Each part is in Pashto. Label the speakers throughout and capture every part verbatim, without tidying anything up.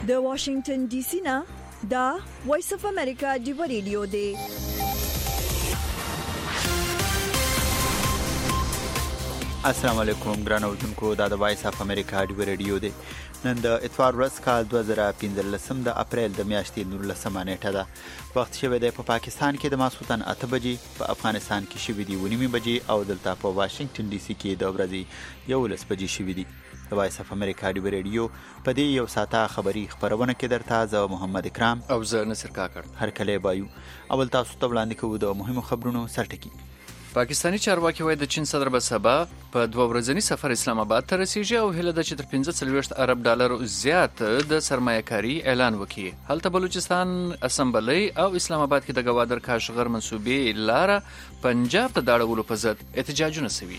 Speaker 1: د واشنگټن ډي سي نه دا وایس اف امریکا دی ریډیو دی.
Speaker 2: السلام علیکم ګران اوردونکو، دا د وایس اف امریکا دی ریډیو دی. نن د اتوار ورځ کال دوه زره پنځلسم د اپریل د میاشتې نولسمه نیټه ده. وخت شوی دی په پاکستان کې د ماسخوتن اته بجې، په افغانستان کې شوی دی ونیمې بجې او دلته په واشنگټن ډي سي کې د ورځې یولس بجې شوی دی. د وایس اف امریکا دی ریډیو په دې یو ساعته خبری خبرونه کې درته زه محمد اکرام
Speaker 3: او زه نصر کاکړ
Speaker 2: هر کله بایو. اول تاسو ته وړاندې کوو د مهمو خبرونو سرټکی.
Speaker 3: پاکستانی چارواکي وایي د چین صدر به سبا په دوه ورځنی سفر اسلام آباد ته رسیږي او هیله ده چې تر پنځه څلوېښت ارب ډالر زیات د سرمایه‌کاري اعلان وکړي. هلته بلوچستان اسمبلی او اسلام آباد کې د گوادر کاشغر منصوبې لاره پنجاب ته داړولو په ضد احتجاجونه شوي.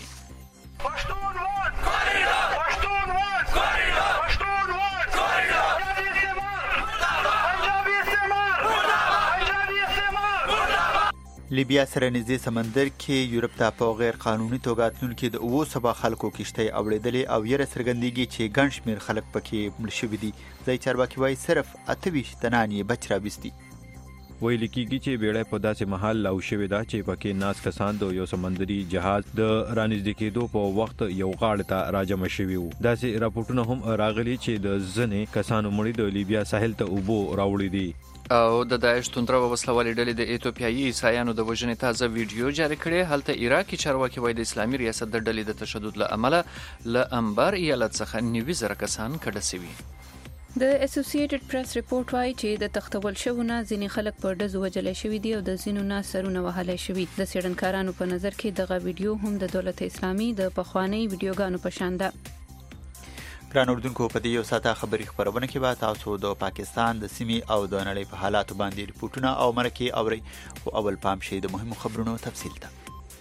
Speaker 2: لیبیا سره نږدې سمندر کې یورپ ته په غیر قانوني توګه تلونکي د اوو سبا خلکو کشتۍ اوړېدلې او یره څرګندېږي چې ګڼ شمېر خلک پکې مړه شوي دي. ځایي چارواکي وایي صرف اته ویشت تنان یې بچ راویستي.
Speaker 4: ویل کېږي چې بیړۍ په داسې محل لاو شوې ده چې پکې ناس کسان د یو سمندري جهاز د رانږدې کېدو په وخت یو غاړه ته راجمع شوي وو. داسې راپورټونه هم راغلي چې د ځینې کسانو مړي د لیبیا ساحل ته اوبو راوړي دي.
Speaker 3: او د داعش توندره وسلوالې ډلې د ایتوپیایي عیسایانو د وژنې تازه ویډیو جاری کړې. هلته عراقي چارواکي وایي د اسلامي ریاست د ډلې د تشدد له امله له انبار ایالت څخه نوي زره کسان کډه شوي.
Speaker 5: د اسوسییټډ پریس ریپورت وایي چې د تختول شوونه ځینې خلک په ډزو وجلې شوي دي او د ځینو نه سرونه وهلې شوي. د څېړنکارانو په نظر کې دغه ویډیو هم د دولت اسلامي د پخوانۍ ویډیوګانو په شان ده.
Speaker 2: ګران اردوونکو، په دې یو ساعته خبري خبرونه کې به تاسو د پاکستان د سیمې او د نړۍ په حالاتو باندې ریپورتونه او مرکې اورئ. خو اول پام شي د مهمو خبرونو تفصیل ته.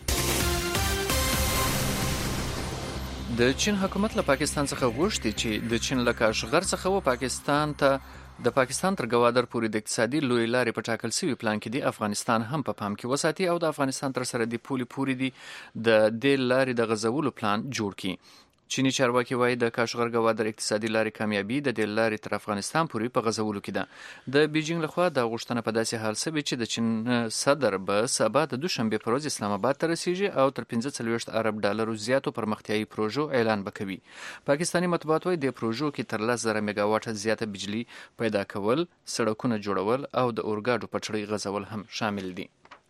Speaker 3: د چین حکومت له پاکستان څخه غوښتي چې د چین له کاشغر څخه و پاکستان ته د پاکستان تر گوادر پورې د اقتصادي لوی لارې په ټاکل شوي پلان کې دی افغانستان هم په پام کې وساتي او د افغانستان تر سره د پولې پورې دی د دې لارې د غځولو پلان جوړ کړي. چینی چارواکي وایي د کاشغر گوادر اقتصادي لارې کامیابی د دې لارې تر افغانستان پورې په غځولو کې ده. د بیجینګ لخوا د غوښتنه په داسې حال شوې چې د چین صدر به سبا د دوشنبه پر ورځ اسلام آباد ته رسیږي او تر پنځه څلوېښت ارب ډالرو زیاتو پرمختیایي پروژو اعلان وکوي. پاکستانی مطبوعات وایي د پروژو کې تر لس زره میگا واټ زیاته بجلی پیدا کول، سړکونه جوړول او د اورګاډو پټلۍ غځول هم شامل دي.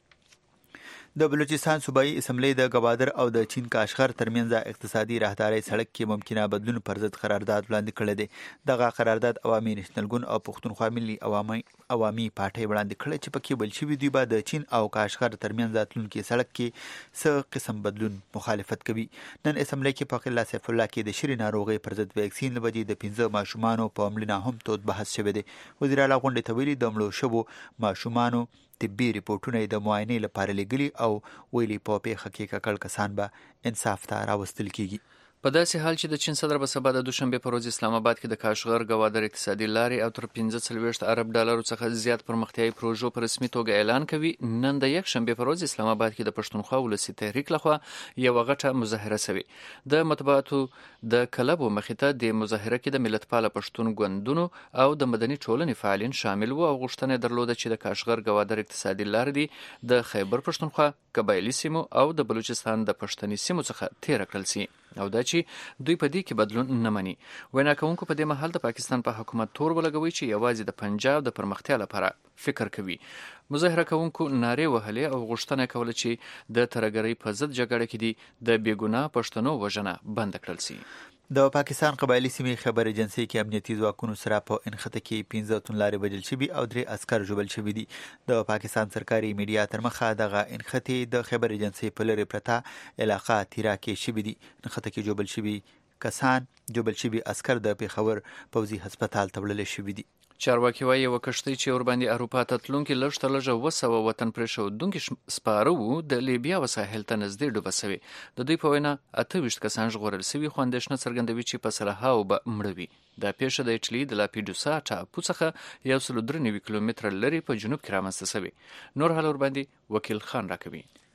Speaker 2: د بلوچستان صوبایي اسمبلی د گوادر او د چین کاشغر ترمنځ اقتصادي راهداري سړک کې ممکنه بدلون پر ضد قرارداد وړاندې کړی دی. دغه قرارداد عوامي نېشنل ګوند او پښتونخوا ملي عوامي عوامي پارټۍ وړاندې کړی چې پکې بل شوي دوی به د چین او کاشغر ترمنځ تلونکي سړک کې څه قسم بدلون مخالفت کوي. نن اسمبلی کې په قلعه سیف الله کې د شری ناروغي پر ضد ویکسین لوجې د پنځه ماشومانو په مړینه هم تود بحث شوی دی. وزیر اعلی غونډې ته ویلي د مړو شوو ماشومانو طبي ریپورټونه د معاینې لپاره لګلي او ویلي په پیښه کې ککړ کسان به انصاف ته راوستل کیږي.
Speaker 3: په داسې حال چې د چین صدر به سبا د دوشنبه پر ورځ اسلام آباد کې د کاشغر گوادر اقتصادي لارې او تر پنځه څلوېښت ارب ډالرو څخه زیات پرمختیایي پروژو په رسمي توګه اعلان کوي. نن د یک شنبه پر ورځ اسلام آباد کې د پښتونخوا ولسي تحریک لخوا یو غټه مظاهره شوې. د مطبوعاتو د کلبو مخې ته د مظاهره کې د ملتپاله پښتون ګوندونو او د مدني ټولنې فعالین شامل وو او غوښتنه درلوده چې د کاشغر گوادر اقتصادي لارې دی د خیبر پښتونخوا، قبایلي سیمو او د بلوچستان د پښتني سیمو څخه تیر کړل شي او دا چې دوی په دې کې بدلون نه مني. وینا کوونکو په دې مهال د پاکستان په حکومت تور ولګوي چې یوازې د پنجاب د پرمختیا لپاره فکر کوي. مظاهره کوونکو نارې وهلې او غوښتنه کوله چې د ترهګرۍ په ضد جګړه کې دي د بېګناه پښتنو وژنه بند کړل شي.
Speaker 2: د پاکستان قبایلي سیمې خبر ایجنسۍ کې امنیتي ځواکونو سره په انخته کې پنځه توندلارې وژل شوي او درې عسکر ژوبل شوي دي. د پاکستان سرکاري میډیا تر مخه دغه انختې د خبر ایجنسۍ په لرې پرته علاقه تیرا کې شوي دي. انخته کې ژوبل شوي کسان جوبل شوي عسکر د پیښور پوځي هسپتال ته وړل شوي دي.
Speaker 3: چارواکي وایي یوه کښتۍ چې ورباندې اروپا ته تلونکي لږ تر لږه اوه سوه وطن پرېښودونکي سپاره وو د لیبیا وساحل ته نږدې ډوبه شوي. د دوی په وینا اته ویشت کسان ژغورل شوي خو اندېښنه څرګندوي چې په سلهاوو به مړه وي. دا پیښه د ایټالي د لاپیډوسا ټاپو څخه یو سل درې نوي کیلومتره لرې په جنوب کې رامنځته شوې. نور حال ورباندې وکیل خان راکوي.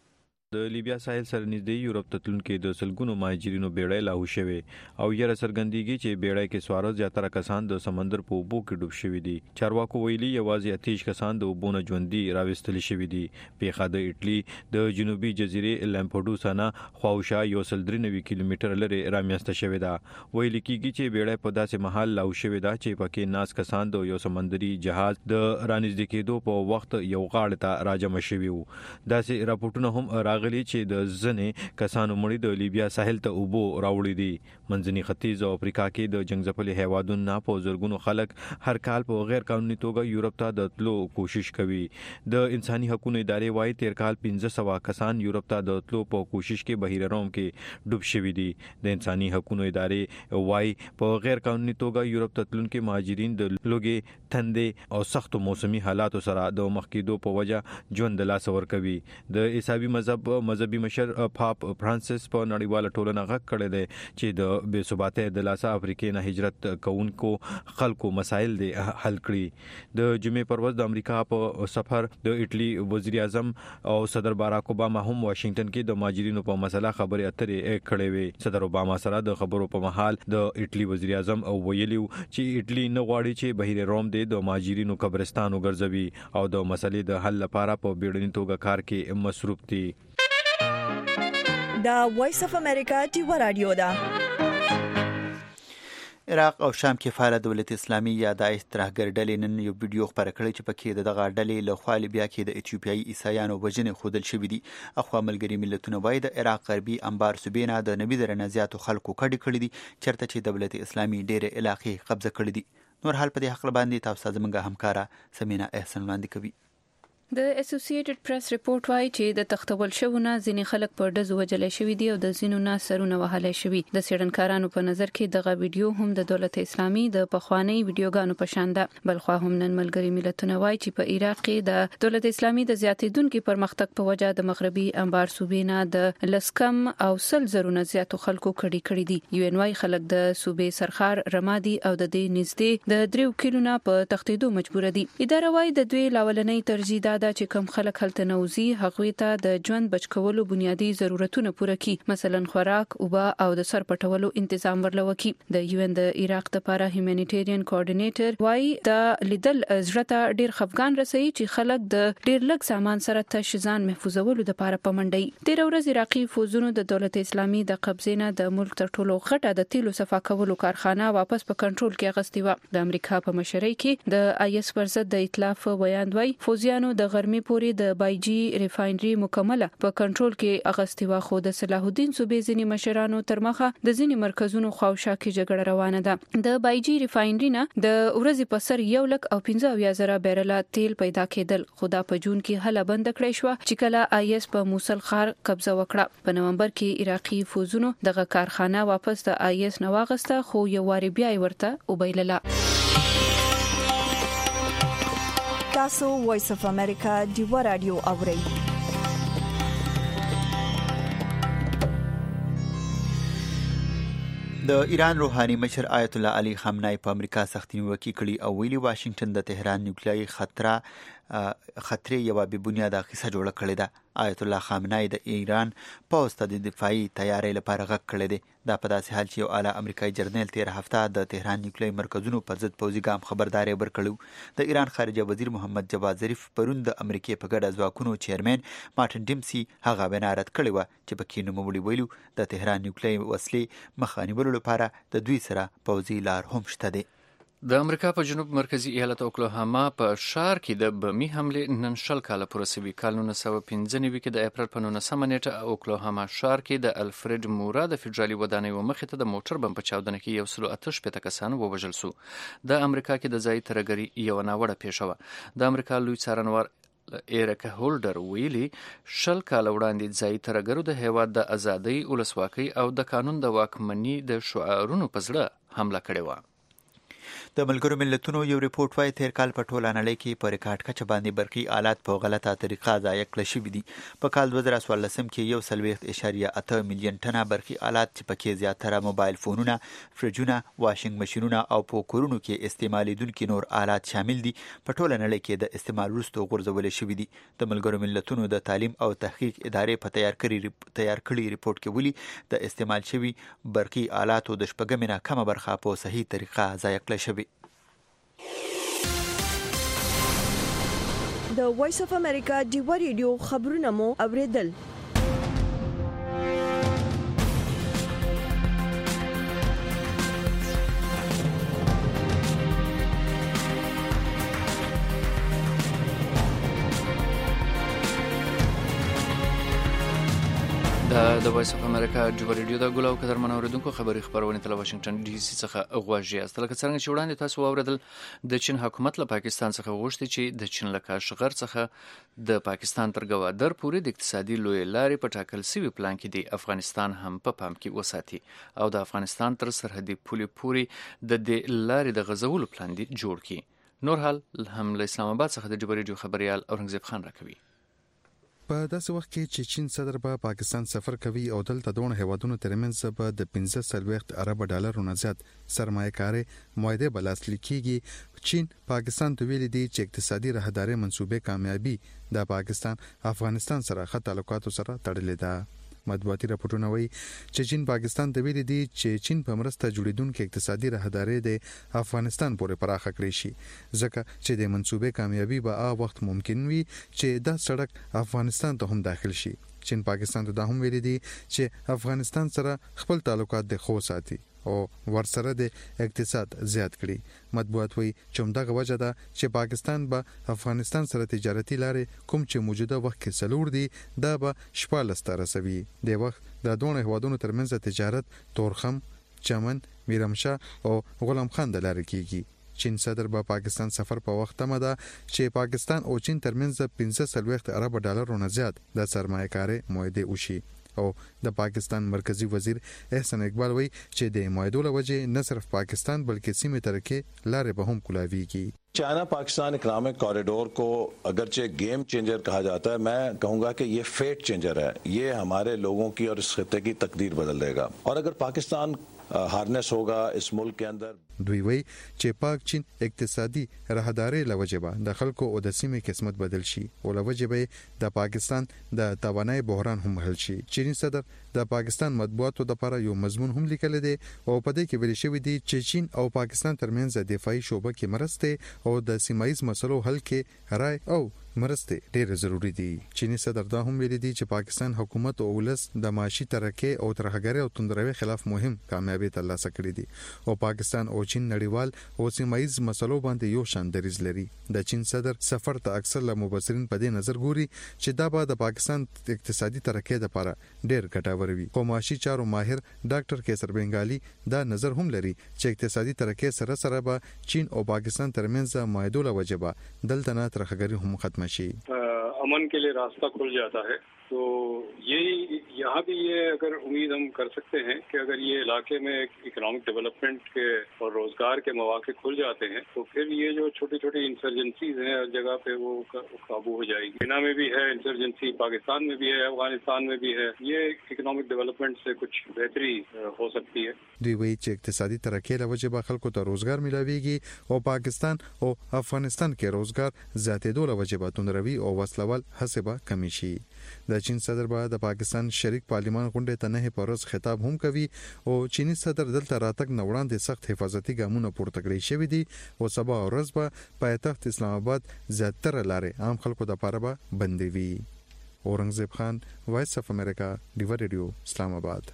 Speaker 4: د لیبیا ساحل سره نږدې یورپ ته تلونکي د سلګونو مهاجرینو بیړۍ لاهو شوي او یره سرګندېږي چې بیړۍ کې سوار زیاتره کسان د سمندر په اوبو کې ډوب شوي دي. چارواکو ویلي یوازې اتیش کسان د اوبو نه ژوندي راوستل شوي دي. پیښه د ایټلی د جنوبي جزیرې لامپډوسا نه خواوشا یو سل درې نوي کیلومتره لري رامیاسته شوې ده. ویل کېږي چې بیړۍ په داسې محل لاهو شوې ده چې پکې ناس کسان د یو سمندري جهاز د رانږدې کېدو په وخت یو غاړه ته راجمع شوي وو. داسې راپورټونه هم راغلي چې د ځنې کسانو مړي د لیبیا ساحل ته اوبو راوړي دي. منځني ختیځ او افریقا کې د جنگ ځپلي هیوادونو نه په زرګونو خلک هر کال په غیر قانوني توګه یورپ ته د تلو کوشش کوي. د انساني حقوقو ادارې وايي تیر کال پنځه سوه کسان یورپ ته د تلو په کوشش کې بحیره روم کې ډوب شوي دي. د انساني حقوقو ادارې وايي په غیر قانوني توګه یورپ ته تلونکي مهاجرین د لوګي تندې او سختو موسمي حالاتو سره د مخ کېدو په وجه ژوند له لاسه ورکوي. د عیسوي مذهب مذهبي مشر پاپ فرانسیس په نړیواله ټولنه غږ کړی دی چې د بې ثباتۍ د لاسه افریقې نه هجرت کوونکو خلکو مسایل دی حل کړي. د جمعې پر ورځ د امریکا په سفر د ایټلی وزیر اعظم او صدر باراک اوباما هم واشنگټن کې د مهاجرینو په مسله خبرې اترې کړې وې. صدر اوباما سره د خبرو په مهال د ایټلی وزیر اعظم او ویلي چې ایټلی نه غواړي چې بحیره روم دی د مهاجرینو قبرستان وګرځوي او د مسلې د حل لپاره په بیړني توګه کار کې مصروف دي.
Speaker 1: دا وایس اف امریکا ډیو رادیو ده.
Speaker 2: عراق او شام کې فعال دولت اسلامي یا داعش ترهګر ډلې نن یو ویډیو خبره کړې چې پکې دغه ډلې له خوا لیبیا کې د ایتیوپیایي عیسایانو وژنې ښودل شوې دي. اخوا ملګري ملتونه وایي د عراق غربي انبار صوبې نه د نوي زره نه زیاتو خلکو کډې کړي دي چېرته چې دولت اسلامي ډېرې علاقې قبضه کړي دي. نور حال په دې حق باندې تاسو زموږ همکاره سمینا احسان وړاندې کوي.
Speaker 5: د اسوسییټډ پریس ریپورت وايي چې د تختول شوونه ځینې خلک په ډزو وجلې شوي دي او د ځینو نه سرونه وهلې شوي. د سیډنکارانو په نظر کې دغه ویډیو هم د دولت اسلامي د پخوانی ویډیوګانو په شان ده. بلخوا هم نن ملګري ملتونه وايي چې په عراق کې د دولت اسلامي د زیاتېدونکو پرمختګ په وجه د مغربي انبار صوبې نه د لسکم او سل زرونه زیاتو خلکو کډې کړې دي. یو ان وايي خلک د صوبې سرخار رمادي او د دې نږدې د دریو کیلونو په تختیدو مجبور دي. اداره وايي د دوی لاولنۍ ترجیح دا چې کوم خلک هلته نوزي هغوی ته د ژوند بچ کولو بنیادی ضرورتونه پوره کړي، مثلا خوراک، اوبه او د سر پټولو تنظیم ورلوي. د یو ان د عراق لپاره هیومانیټیرین کوارډینیټر وايي دا لیدل زړه ډیر خفقان رسي چې خلک د ډیر لږ سامان سره تش ځان محفوظولو لپاره پمنډي. تیر ورځ عراقي فوجونو د دولت اسلامي د قبضې نه د ملک تر ټولو غټه د تیلو صفا کولو کارخانه واپس په کنټرول کې اغستې و. د امریکا په مشرۍ کې د آی اس پر ضد د ائتلاف بیان وای فوجیانو د غرمې پورې د بایجی ریفاینري مکمله په کنټرول کې اغستې و، خو د صلاح الدین صوبې ځینی مشرانو تر مخه د ځینی مرکزونو خواوشا کې جګړه روانه ده. د بایجی ریفاینري نه د ورځې په سر یو لک او پنځه اویا زره بیرله تیل پیدا کېدل، خو دا په جون کې هله بند کړې شو چې کله آی اس په موصل ښار قبضه وکړه. په نومبر کې عراقي فوجونو دغه کارخانه واپس د آی اس نه واغسته، خو یو واری بیا ورته وبایلله.
Speaker 1: تاسو وایس اف امریکا ډیو رادیو اورئ.
Speaker 2: د ایران روحاني مشر آیت الله علي خامنه‌ای په امریکا سختي نیوکه کړې او ویلي واشنگټن د تهران نیوکلیایي خطر خطرې یو بې بنیاده قصه جوړه کړې ده. آیت الله خامنه‌ای د ایران پوځ ته د دفاعي تیاری لپاره غږ کړی دی. دا په داسې حال چې یو اعلی امریکایي جرنیل تیر هفته د تهران نیوکلیایي مرکزونو پر ضد پوځي ګام خبرداري ورکړو. د ایران خارجه وزیر محمد جواد ظریف پرون د امریکای په ګډه ځواکونو چیرمن مارټن ډیمسي هغه وینا رد کړې و چې پکې نوموړي ویلو د تهران نیوکلیایي وسلې مخه نیولو لپاره د دوی سره پوځي لار هم شته دی.
Speaker 3: د امریکا په جنوب مرکزی ایالت اوکلاهاما په شهر کې د بمي حمله نن شل کاله پوره شوې. کال نولس سوه پنځه نوي کې د اپریل په نولسمه نیټه اوکلاهاما شهر کې د الفرید مورا د فدرالي ودانۍ مخې ته د موټر بم په چاودنه کې یو سل اته شپېته کسان ووژل شو. د امریکا کې د ځای ترهګري یو ناوړه پیښه وه. د امریکا لوی څارنوال ایرک هولډر ویلي شل کاله وړاندې ځای ترهګرو د هیواد د ازادۍ، ولسواکۍ او د قانون د واکمنۍ د شعارونو په زړه حمله کړې وه.
Speaker 2: د ملګرو ملتونو یو ریپورت وايي تیر کال په ټوله نړۍ کې په ریکارډ کچه باندې برقي آلات په غلطه طریقه ضایع کړل شوي دي. په کال دوه زره څوارلس کې یو سلويخت اشاریه اته میلیون ټنه برقي آلات چې پکې زیاتره موبایل فونونه، فرجونه، واشنګ ماشینونه او په کورونو کې استعمالیدونکي نور آلات شامل دي په ټوله نړۍ کې د استعمال وروسته غورځول شوي دي. د ملګرو ملتونو د تعلیم او تحقیق ادارې په تیار کړی تیار کړی ریپورت کې ولي د استعمال شوي برقي آلاتو د شپږمې نه کمه برخه په صحیح طریقه ضایع کړل شوې.
Speaker 1: د وایس اف امریکا ډیوا ریډیو خبرونه مو اوریدل.
Speaker 3: د وایس اف امریکا ډیوا ریډیو د ګلو قدر منوریدونکو خبري خبرونه تل واشنگټن ډي سي څخه غواړي. استل کڅرنګ چې وړاندې تاسو واوریدل د چین حکومت له پاکستان څخه غوښتي چې د چین له کاشغر څخه د پاکستان تر ګوادر پورې د اقتصادي لوی لارې په ټاکل سوي پلان کې د افغانستان هم په پام کې وساتي او د افغانستان تر سرحدي پولې پورې د دې لارې د غزولو پلان دی جوړ کړي. نور حال هم له اسلام آباد څخه د ډیوا ریډیو خبريال اورنګزیب خان راکوي.
Speaker 6: په داسې وخت کې چې چین صدر به پاکستان سفر کوي او دلته دوه هیوادونو ترمنځ به د پنځه سلويخت ارب ډالرو نه زیات سرمایه کاري معاهده بلاسل کیږي. چین پاکستان ته ویلي دی چې اقتصادي راهداري منصوبې کامیابی د پاکستان افغانستان سره ښه تعلقاتو سره تړلې ده. مطبوعاتي راپورټونه وایي چې چین پاکستان ته ویلي دی چې چین په مرسته جوړیدونکو اقتصادي راهداري د افغانستان پورې پراخه کړی شي ځکه چې د منصوبې کامیابی به هغه وخت ممکن وي چې دا سړک افغانستان ته هم داخل شي. چین پاکستان ته دا هم ویلي دی چې افغانستان سره خپل تعلقات د خو ساتي او ورسره د اقتصاد زیات کړي. مطبوعات وایي چې همدغه وجه ده چې پاکستان به افغانستان سره تجارتي لارې کوم چې موجوده وخت کې سلور دي دا به شپاړس ته رسوي. د وخت د دوه هیوادونو ترمنځ تجارت تورخم، چمن، میرمشاه او غلام خان د لارې کیږي. چین صدر به پاکستان سفر په وخت تمه ده چې پاکستان او چین ترمنځ پنځه سلويخت ارب ډالرو نه زیات د سرمایه کاري معاهده وشي. او د پاکستان مرکزی وزیر احسان اقبال وایي چې د معاهدو له وجې نه صرف پاکستان بلکې سیمې تر کې لارې به هم کولاویږي.
Speaker 7: चाइना Pakistan economic corridor को अगरचे game changer कहा जाता है, मैं कहूंगा कि ये फेट चेंजर है. ये हमारे लोगों की और इस खित्ते की तकदीर बदल देगा. और अगर पाकिस्तान हार्नेस होगा इस मुल्क के अंदर.
Speaker 6: دوی وایي چې پاک چین اقتصادي راهداري لوجبه د خلکو او د سیمې قسمت بدل شي او لوجبه د پاکستان د توانای بحران هم حل شي. چینی صدر د پاکستان مطبوعاتو لپاره یو مضمون هم لیکل دی او په دې کې ویل شوی دی چې چین او پاکستان ترمنځ دفاعي شوبه کې مرسته او د سیمایي مسلو حل کې رائے او مرسته ډېر ضروری دي. چینی صدر دا هم ویلي دی چې پاکستان حکومت او ولس د معاشي ترقی او ترهګری او توندروي خلاف مهم کامیابی ترلاسه کړې دي او پاکستان او چین نړیوال او سیمایي مسلو باندې یو شان دریځ لري. د چین صدر سفر ته اکثر له مبصرین په دې نظر ګوري چې دا به د پاکستان اقتصادي ترقی لپاره ډېر ګټور وي. او معاشي چارو ماهر ډاکټر کیسر بنگالي دا نظر هم لري چې اقتصادي ترقی سره سره به چین او پاکستان ترمنځ معاهدو له وجبه دلته نه ترهګری هم ختم شي.
Speaker 8: अमन के लिए रास्ता खुल जाता है. तो यही यहाँ भी ये अगर उम्मीद हम कर सकते हैं कि अगर ये इलाके में इकोनॉमिक डेवलपमेंट के और रोजगार के मौके खुल जाते हैं तो फिर ये जो छोटी छोटी इंसर्जेंसीज हैं हर जगह पे वो काबू हो जाएगी. चाइना में भी है इंसर्जेंसी, पाकिस्तान में भी है, अफगानिस्तान में भी है. ये इकोनॉमिक डेवलपमेंट से कुछ बेहतरी हो सकती है.
Speaker 6: دوی وایي چې اقتصادي ترقی له وجې به خلکو ته روزګار ملاويږي او پاکستان او افغانستان کې روزګار زیاتېدو له وجې به توندروي او وسلوال هڅې به کمې شي. د چین صدر به د پاکستان شریک پارلیمان غونډې ته نه پروز خطاب هم کوي او چینی صدر دلته راتګ نه وړاندې سخت حفاظتي ګامونه پورته کړی شوی دي او سبا ورځ به پایتخت اسلام آباد زیاتره لارې عام خلکو د لپاره به بندې وي. اورنګزیب خان، وایس اف امریکا، ډیوا ریډیو، اسلام آباد.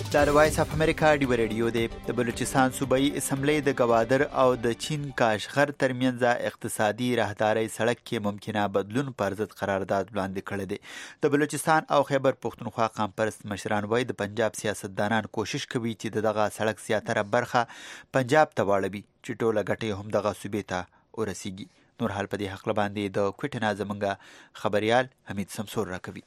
Speaker 2: د وایس اف امریکا ډیو ریډیو دی. د بلوچستان صوبایي اسمبلی د گوادر او د چین کاشغر ترمنځ اقتصادي راهداري سړک کې ممکنه بدلون پر ضد قرارداد وړاندې کړی دی. د بلوچستان او خیبر پښتونخوا قوم پرست مشران وایي د پنجاب سیاستدانان کوشش کوي چې دغه سړک زیاتره برخه پنجاب ته واړوي چې ټوله ګټې هم دغه صوبې ته ورسیږي. نور حال په دې حق باندې د کوټنا زمونږ خبريال حمید سمسور راکوي.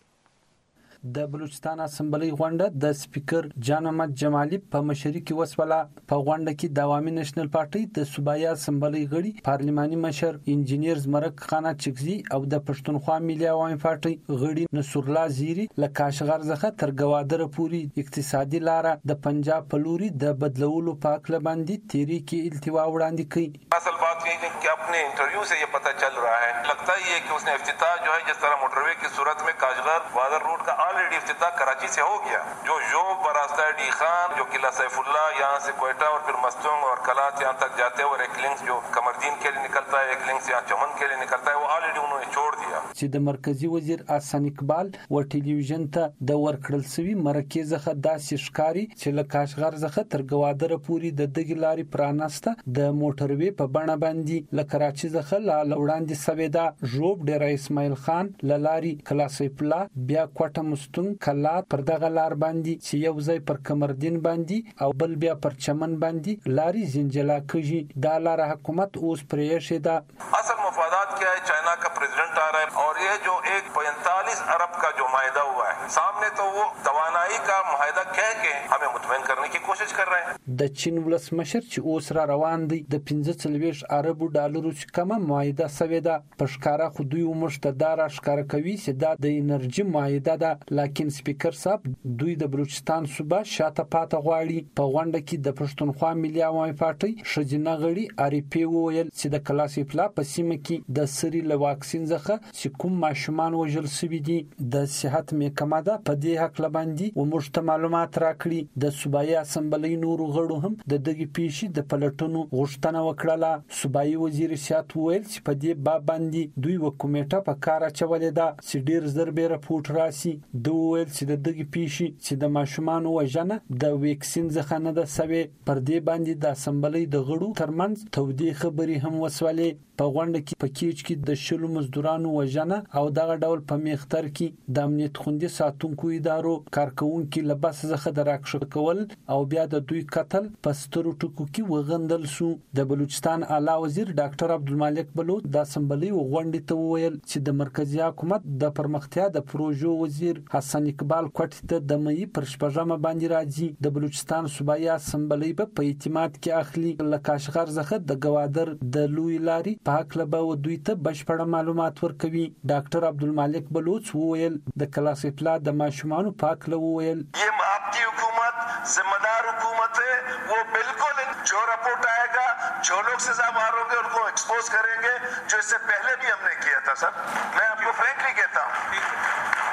Speaker 9: د بلوچستان اسمبلی غونډه د سپیکر جان احمد جمالی په مشرۍ کې وسوله. په غونډه کې د عوامي نېشنل پارټي د صوبایي اسمبلی غړي پارلماني مشر انجینیر زمرک خانه چکزي او د پښتونخوا ملي عوامي پارټي غړي نصر الله زیری له کاشغر څخه تر گوادر پورې اقتصادي لاره د پنجاب په لوري د بدلولو په اړه باندې تیری کې التوا وړاندې کړي.
Speaker 10: اصل بات یہ ہے کہ اپنے انٹرویو سے یہ پتہ چل رہا ہے لگتا ہی ہے کہ اس نے افتتاح جو ہے جس طرح موٹر وے کی صورت میں کاشغر گوادر روڈ کا آلریڈی افتتاح کراچی سے ہو گیا جو جو براستہ ڈی خان جو قلعہ سیف اللہ یہاں سے کوئٹہ اور پھر مستونگ اور کلات یہاں تک جاتے ہیں اور ایک لنکس جو قمردین کے لیے نکلتا ہے ایک لنکس یہاں چمن کے لیے نکلتا ہے وہ آلریڈی انہوں نے چھوڑ دیا.
Speaker 9: چې د مرکزی وزیر احسان اقبال و ټلویزیون ته د ورکړل سوي مرکه څخه داسې ښکاری چې له کاشغر څخه تر گوادر پورې د دغې لارې پرانسته د موټر وے په بڼه باندې له کراچي څخه لا وړاندې سویدا ژوب ډیر اسماعیل خان لاری قلعه سیف الله بیا کوټه مستونگ کلات پر دغه لار باندې چې یو ځای پر کمردین باندې او بل بیا پر چمن باندې لاري زنجلا کږي دا لار حکومت اوس پرې شیدا.
Speaker 10: اصل مفادات کیا ہے چائنا کا پریزیڈنٹ آ رہا ہے اور یہ جو ایک پینتالیس ارب کا جو معاہدہ ہوا ہے سامنے تو وہ توانائی کا معاہدہ کہہ کے ہمیں مطمئن کرنے کی کوشش کر رہے ہیں.
Speaker 9: د چین ولسمشر چې اوس را روان دی د پنځه څلوېښت اربو ډالرو څخه معاهده سویدا پښکارا خو دوی ومشته دار اشکار کوي چې دا د انرژي معاهده ده لکه سپیکر صاحب دوی د بلوچستان صوبه شاته پاته غواړي. په غونډه کې د پښتونخوا ملي عوامي پارټي شجنه غړي اریپی وویل چې د کلاسي پلا په سیمه کې د سری له واکسین څخه چې کوم ماشومان وژل شوي دي د صحت محکمه ده په دې حق لباندې ومشته معلومات راکړي. د صوبایي اسمبلی نورو غړو هم د دغه پیښې د پلټنو غوښتنه وکړه. صوبایي وزیر سیاست وویل چې په دې باب باندې دوی و کمیټه په کار اچولې ده چې ډیر زر به راپورټ راسي. دوی وویل چې د دغه پیښې چې د ماشومان وژنه د ویکسین څخه نه ده سوي پر دې باندې د اسمبلی د غړو ترمنځ تودې خبرې هم وسولې. په غونډه کې په کیچ کې د شلو مزدورانو وژنه او دغه ډول په میختر کې د امنیت خوندي ساتونکو ادارو کارکونکو لباس څخه دراکښ کول او بیا د دوی قتل په سترو ټکو کې وغندل شو. د بلوچستان اعلی وزیر ډاکټر عبدالمالک بلوچ د اسمبلی غونډې ته وویل چې د مرکزی حکومت د پرمختیا د پروژو وزیر حسن اقبال کوټ ته د مې پر شپږمه باندې راځي. د بلوچستان صوبایي اسمبلی په اعتماد کې اخلي له کاشغر څخه د گوادر د لوی لاري په حق له به دوی ته بشپړ معلومات ورکوي. ډاکټر عبدالمالک بلوچ وویل د کلاس اطلاع د ماشومان په حق له وویل
Speaker 10: یہ آپ کی حکومت ذمہ دار حکومت ہے وہ بالکل جو رپورٹ آئے گا جو لوگ سزا مارو گے ان کو ایکسپوز کریں گے جو اس سے پہلے بھی ہم نے کیا تھا. سر میں آپ کو فرینکلی کہتا ہوں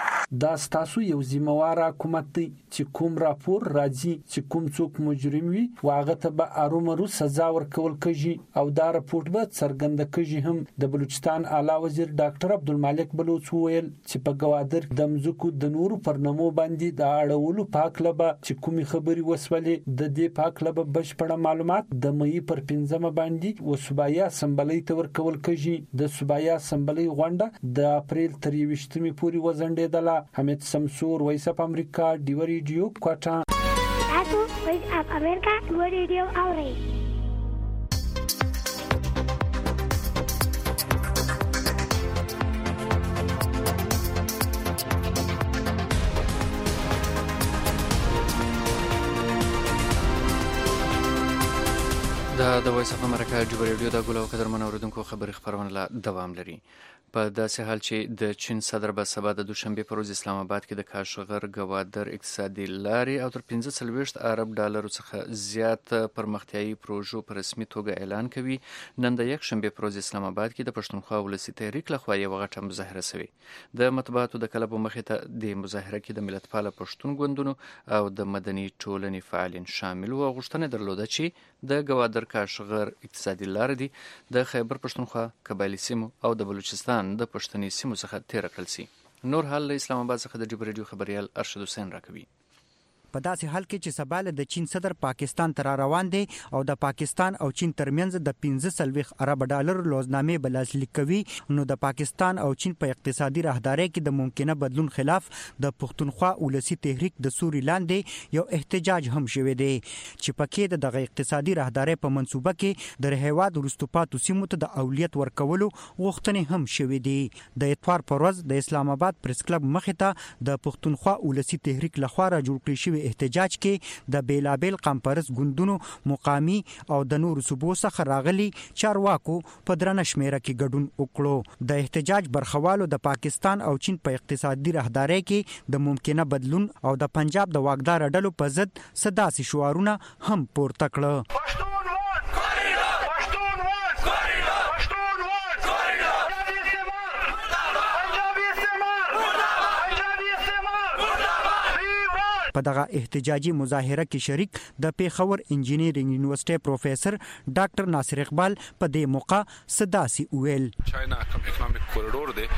Speaker 9: دا ستاسو یو ذمہوار حکومت دی چې کوم راپور راځي چې کوم څوک مجرم وي واغه ته به ارومرو سزا ورکول کیږي او دا راپورټ به څرګنده کیږي. هم د بلوچستان اعلی وزیر ډاکټر عبدالمالک بلوچ وویل چې په گوادر د مزکو د نورو پرنامو باندې د اړولو پاک لبه چې کومي خبري وسولې د دې پاک لبه بشپړ معلومات د مې پر پنځمه باندې و صوبایي اسمبلی ته ورکول کیږي. د صوبایي اسمبلی غونډه د اپریل تر یویشتمې پورې وزنډېدله. حمید سمسور وایس اف امریکا ډیو ریډیو کوټا.
Speaker 11: تاسو وایس اف امریکا ډیو ریډیو اورئ.
Speaker 3: دا د وایس اف امریکا ډیو ریډیو د ګولو قدرمن اوریدونکو خبري خبرونه لا دوام لري. په داسې حال چې د چین صدر به سبا د دوشنبه پر ورځ اسلام آباد کې د کاشغر گوادر اقتصادي لاري او تر پنځه څلوېښت ارب ډالرو څخه زیات پرمختیايي پروژو په رسمي توګه اعلان کوي. نن د یک شنبه پر ورځ اسلام آباد کې د پښتونخوا ولسی تحریک لخوا یو غټه مظاهره شوې. د مطبوعاتو د کلب مخې ته د مظاهره کې د ملتپال پښتون ګوندونو او د مدني ټولنې فعالین شامل وو. غوښتنه درلوده چې د گوادر کاشغر اقتصادي لار دي د خیبر پښتونخوا قبایلی سیمو او د بلوچستان د پښتني سیمو څخه تیر کړل شي. نور حال له اسلام آباد څخه د ډیو ریډیو خبريال ارشد حسین راکوي.
Speaker 12: په داسې حال کې چې سبا د چین صدر پاکستان ته روان دی او د پاکستان او چین ترمنځ د پنځه سلويخ ارب ډالر لوزنامې بلاسلیک کوي نو د پاکستان او چین په اقتصادي راهداري کې د ممکنه بدلون خلاف د پښتونخوا ولسی تحریک د سوري لاندې یو احتجاج هم شوی دی چې پکې د دغه اقتصادي راهداري په منصوبه کې د هیواد ورستوپاتو سیمو ته د اولیت ورکولو غوښتنې هم شوې دي د اتوار پر ورځ د اسلام آباد پریس کلب مخې ته د پښتونخوا ولسی تحریک لخوا را جوړ کړی شوی احتجاج کې د بیلابل قمپرس ګوندونو مقامی او د نور صوبو څخه راغلي چارواکو په درنه شمیره کې ګډون وکړو د احتجاج برخوالو د پاکستان او چین په اقتصادي راهداري کې د ممکنه بدلون او د پنجاب د واګدار ډلو په ضد صداسي شعارونه هم پورته کړل په دغه احتجاجي مظاهره کې شریک د پیښور انجینیرینګ یونیورسيټي پروفیسور ډاکټر ناصر اقبال په دې موقع صداسي ویل
Speaker 13: چاینا کوم اکونومیک کوریډور دی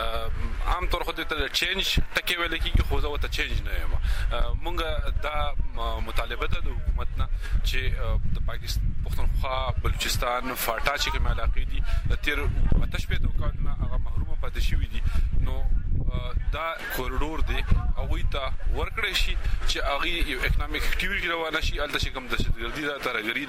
Speaker 13: عام طور خو د چینج ټکی ویل کیږي خو زه وته چینج نه یم مونږ دا مطالبه ده د حکومت نه چې د پاکستان پښتونخوا بلوچستان فاټا چې کوم علاقې دي تیر آتش په توګه هغه محروم پاتې شوی دي نو دا کوریډور دی او وی ته ورکړی شي چې هغه یو اکونومیک اکټیویټی روانه شي الته چې کوم دهشتګردي دا ترګری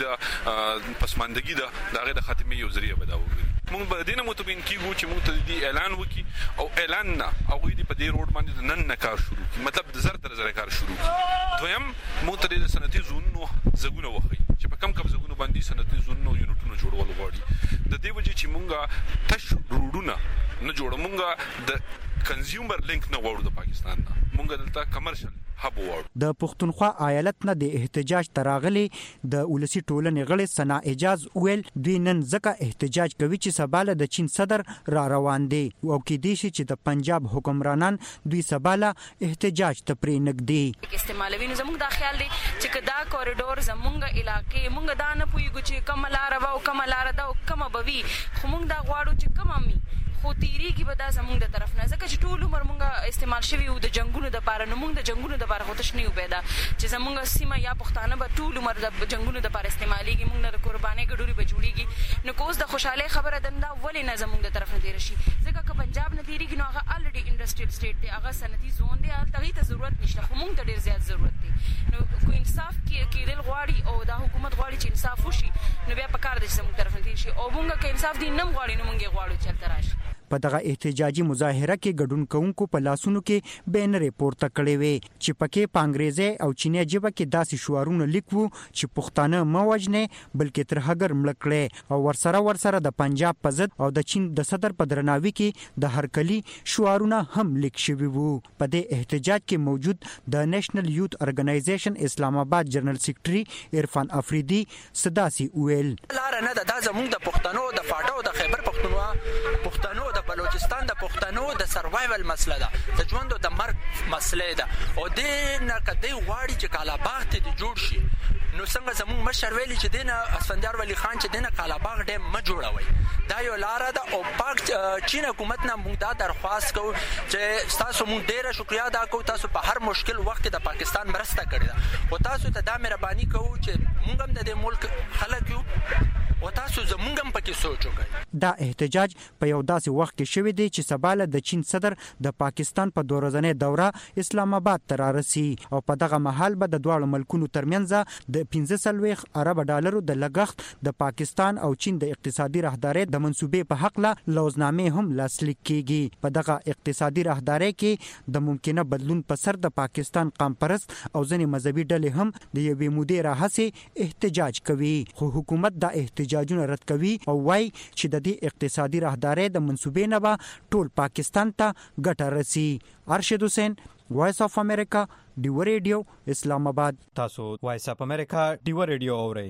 Speaker 13: دا پسماندګي دا دغه د خاتمه یو ذریعہ بداوي موږ به دینه متبین کیږو چې موږ ته دې اعلان وکي او اعلان نه او دې په دې روډ باندې نن نه کار شروع مطلب د زر تر زر کار شروع دویم موږ ته د سنتي زونو زګونه وخی چې په کم کم زګونه باندې سنتي زونو یونټونو جوړول غواړي د دې وجې چې موږ تش روډونه نه جوړو موږ د کنزیومر لینک نه وړو د پاکستان نه موږ دلته کمرشل هب وړو
Speaker 12: د پښتونخوا ایالت نه د احتجاج تراغلي د ولسی ټولنې غړي سنا اجاز ویل دوی نن ځکه احتجاج کوي چې سباله د چین صدر را روان دي او کې دي چې د پنجاب حکمرانان دوی سباله احتجاج ته پرې نګدي
Speaker 14: استعمالوي نو زموږ د خیال دي چې دا کوریډور زموږ علاقې موږ دا نه پويګو چې کوم لار و او کوم لار دا او کوم بوي خو موږ دا غواړو چې کوم می خو تیریږي به دا زموږ د طرف نه ځکه چې ټول عمر موږ استعمال شوی او د جنگونو د پاره نو موږ د جنگونو د پاره غوښتنه نیو پیدا چې زموږ سیمه یا پښتانه به ټول عمر د جنگونو د پاره استعماليږي موږ د قرباني ګډوري به جوړيږي نو کوس د خوشاله خبره دنده ولې نه زموږ د طرف نه تیر شي ځکه چې پنجاب نه تیریږي نو هغه الریډي انډستریل سټیټ دی هغه صنعتي زون دی هغه ته ضرورت نشته خو موږ ته ډیر زیات ضرورت دی نو کو انصاف کې کېدل غواړي او د حکومت غواړي چې انصاف وشي نو بیا په کار دي چې زموږ طرف نه تیر شي او موږ کې انصاف دي نه غواړي نو موږ غواړو چې تراشي
Speaker 12: په دغه احتجاجي مظاهره کې ګډون کوونکو په لاسونو کې بینرې پورته کړې وې چې پکې په انګریزي او چینی ژبه کې داسې شعارونه لیکو چې پښتانه مه وژنه بلکې تر هغه مړ کړي او ورسره ورسره د پنجاب په ضد او د چین د صدر په درناوي کې د هرکلی شعارونه هم لیک شوي وو په دې احتجاج کې موجود د نېشنل یوث ارګنایزیشن اسلام آباد جنرال سیکریټري عرفان افریدي صداسي ویل
Speaker 15: لار نه د زموږ د پښتنو د فاټو د خیبر پښتونخوا پښتنو د بلوچستان د پښتنو د سروایول مسله ده د ژوند د مرګ مسله ده او د نه کدی واړي چې کالا باغ ته جوړ شي نو څنګه زموږ مشر ویلي چې دینه اسفندیار ولی خان چې دینه کالا باغ ډېر م جوړوي دا یو لار ده او پاک چین حکومت نه موږ دا درخواست کوو چې تاسو موږ ډېر شکریا ادا کوو تاسو په هر مشکل وخت د پاکستان مرسته کړې ده او تاسو ته دا مهرباني کوو چې موږ هم د دې ملک خلک یو او تاسو زموږ هم پکې سوچ وکړئ
Speaker 12: دا احتجاج په یو داسې وخت کې شوی دی چې سباله د چین صدر د پاکستان په دوه ورځې دوره اسلام آباد ته رارسي او په دغه مهال به د دواړو ملکونو ترمنځ د پنځه سلويخ ارب ډالرو د لګښت د پاکستان او چین د اقتصادي راهداري د منسوبې په حق له لوزنامې هم لاسلیک کیږي په دغه اقتصادي راهداري کې د ممکنه بدلون په سر د پاکستان قامپرست او ځینې مذهبي ډلې هم د یوې مودې راهسي احتجاج کوي خو حکومت دا احتجاجونه رد کوي او وايي چې د دې اقتصادي راهداري د منسوبې نه به ټول پاکستان ته ګټه رسي ارشد حسین وایس اف امریکا ډیو ریډیو اسلام آباد
Speaker 4: تاسو وایس اف امریکا ډیو ریډیو اورئ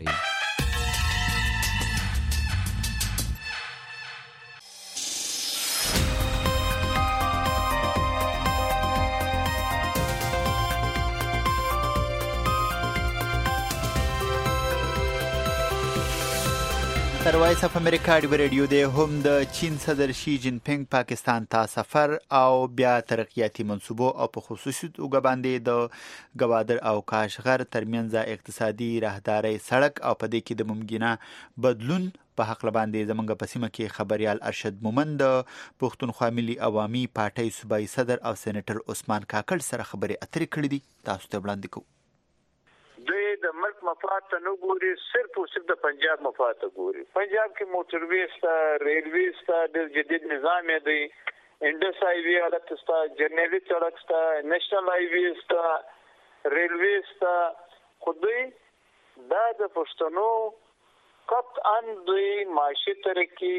Speaker 2: تر وایس اف امریکا دی ریډیو د هم د چین صدر شي جین پینګ پاکستان ته سفر او بیا ترقیاتي منصوبو او په خصوصي توګه باندې د گوادر او کاشغر ترمنځ اقتصادي راهداري سړک او په دې کې د ممکنه بدلون په حق باندې زمونږ په سیمه کې خبريال ارشد مومند پښتونخوا ملي عوامي پارټي صوبایي صدر او سېنیټر عثمان کاکړ سره خبري اترې کړې دي. تاسو ته وړاندې کوو.
Speaker 16: دوی د ملک مفاد ته نه ګوري، صرف او صرف د پنجاب مفاد ته ګوري. پنجاب کې موټروي ستا، ریلوي ستا، د جدید نظام دی، انډس ای وی الګ ستا، جرنیلی سړک ستا، نېشنل ای وی ستا، ریلوي ستا. خو دوی دا د پښتنو قطعا دوی معاشي ترقي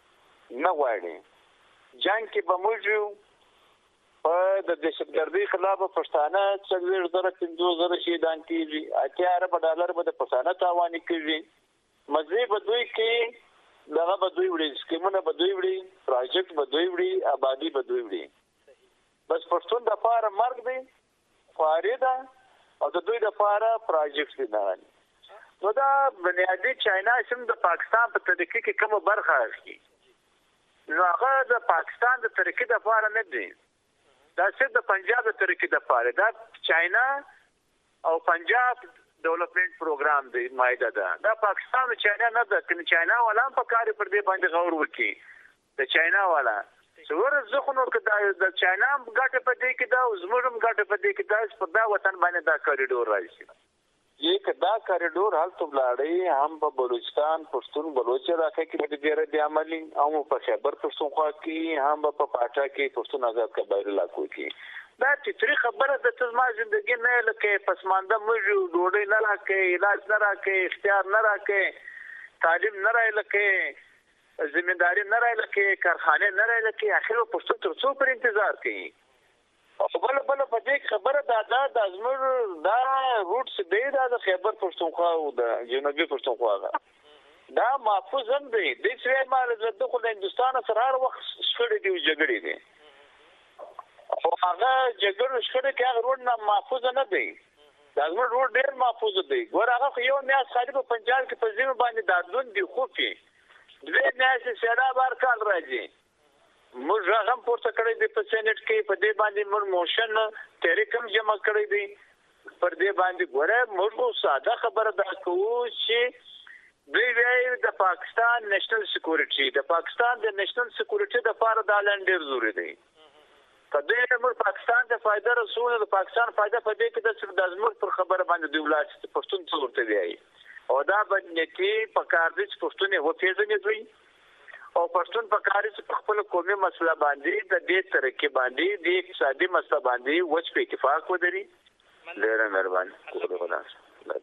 Speaker 16: نه غواړي. جنګ کې به موږ په د دهشتګردۍ خلاف پښتانه څلوېښت زره پنځوس زره شهیدان کېږي، اتیا ارب ډالر به د پښتانه تاواني کوي. مزې به دوی کې دغه به دوی وړي، سکیمونه به دوی وړي، پراجیکټ به دوی وړي، آبادي به دوی وړي. بس پښتون د پاره مرګ دی، خواري ده او د دوی د پاره پراجیکټ دی نه. نو دا بنیادی چاینا سم د پاکستان په ترقي کې کومه برخه اخلي، نو هغه د پاکستان د ترقي د پاره نه دی، دا صرف د پنجاب د ترقي د پاره. دا چاینا او پنجاب ډیولپمنٹ پروګرام دی، مایده ده. دا پاکستان او چاینا نه ده، کنه چاینا والا په کار پر دې باندې غور وکړي. د چاینا والا څور زخنو کې د چاینا ګټه په دې کې دا زموږم ګټه په دې کې دا په دا وطن باندې دا کوریډور راځي. یہ کہ دا کوریډور حل تو بلاړی هم په بلوچستان پښتون بلوچ راکې کې د ډیره د عملی او په خیبر پښتونخوا کې هم په پاټا کې پښتون آزاد قبایل علاقو کې دا چې خبره د تزما ژوندۍ نه لکه پسمانده موږ ډوډۍ نه راکې، علاج نه راکې، اختیار نه راکې، تعلیم نه راکې، ځمېداري نه راکې، کارخانه نه راکې، اخر پښتون تر څو پر انتظار کوي. او بل بل په دې خبره دا دا د ازمر دا روټس دی، دا د خیبر پښتونخوا او د جنوبي پښتونخوا دا محفوظ هم دی. د اسرائیل مال د خو د هندستان سره هر وخت شخړې دی، جګړې دي، او هغه جګړه شخړې کې هغه روټ نه محفوظ نه دی. دا ازمر روټ ډېر محفوظ دی. ګور هغه یو میاس خالي په پنجاب کې په ځینو باندې دادون دی، خو کې دوی میاس سره بار کال راځي. موږ هغه پورته کړی دی په سېنات کې، په دې باندې موږ موشن تحریکم جمع کړی دی. پر دې باندې ګوره موږ ساده خبره دا کوو چې دوی وایي د پاکستان نېشنل سکیورټي، د پاکستان د نېشنل سکیورټي د لپاره دا لنډیر ضروري دی. په دې موږ پاکستان ته فائدہ رسول، د پاکستان فائدہ په دې کې د صرف د ازمر پر خبره باندې دی ولات پښتون څه ورته وایي. او دا باندې په کار دي چې پښتون یې وپیژني دوی او پښتون په کار چې خپل قومي مسله باندې د دې ترقی باندې د اقتصادي مسله باندې وچ په اتفاق ودري. ډېر مهرباني کوله خلاص.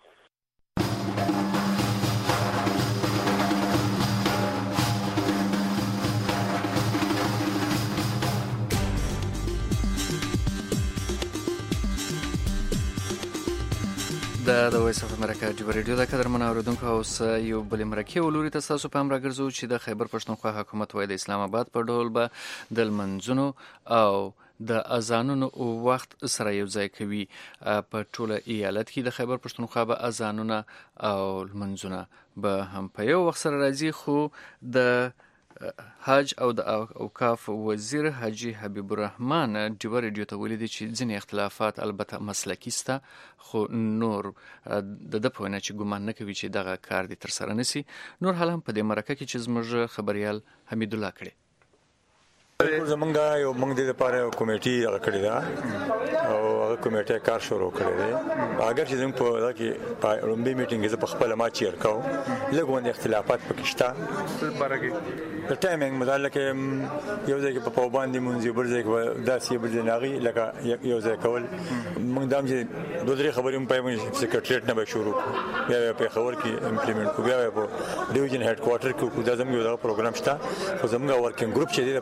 Speaker 3: دا د وایس اف امریکا د ریډیو د قدر منوردونکو اوس یو بل مرکه ولوري تاسو په امر ګرځو چې د خیبر پښتونخوا حکومت وای د اسلام آباد په ډول به د منځونو او د اذانونو وخت سره یو ځای کوي. په ټوله ایالت کې د خیبر پښتونخوا به اذانونه او منځونه به هم په یو وخت سره راځي. خو د حج او د اوقاف وزیر حاجی حبیب الرحمن ډیو ریډیو ته ویلي چې ځینې اختلافات البته مسلکی سته، خو نور د د پوینه چې ګومان نه کوي چې دغه کار دي تر سره نسی. نور حال هم په دې مرکه کې چې زموږ خبريال حمید الله کړي
Speaker 17: زمونږه یو موږ د لپاره یو کمیټي هغه کړی دا او هغه کمیټه کار شروع کړی دی. اگر چې زموږ په دغه په لومبي میټینګ کې په خپل ما چیر کاو لګون اختلافات پکې شته برګي د ټایمینګ مداله کې یو ځای کې په پوباندې مونږ بل ځای کې داسې بل ځای ناغي لکه یو ځای کول موږ دام چې دوه درې خبرې په موږ سیکریټریټ نه به شروع بیا په خبر کې امپلیمنٹ کو بیا په ډیویژن هډ کوارټر کې کو د زموږ یو پروګرام شته خو زموږ ورکینګ ګروپ چې د لپاره موږ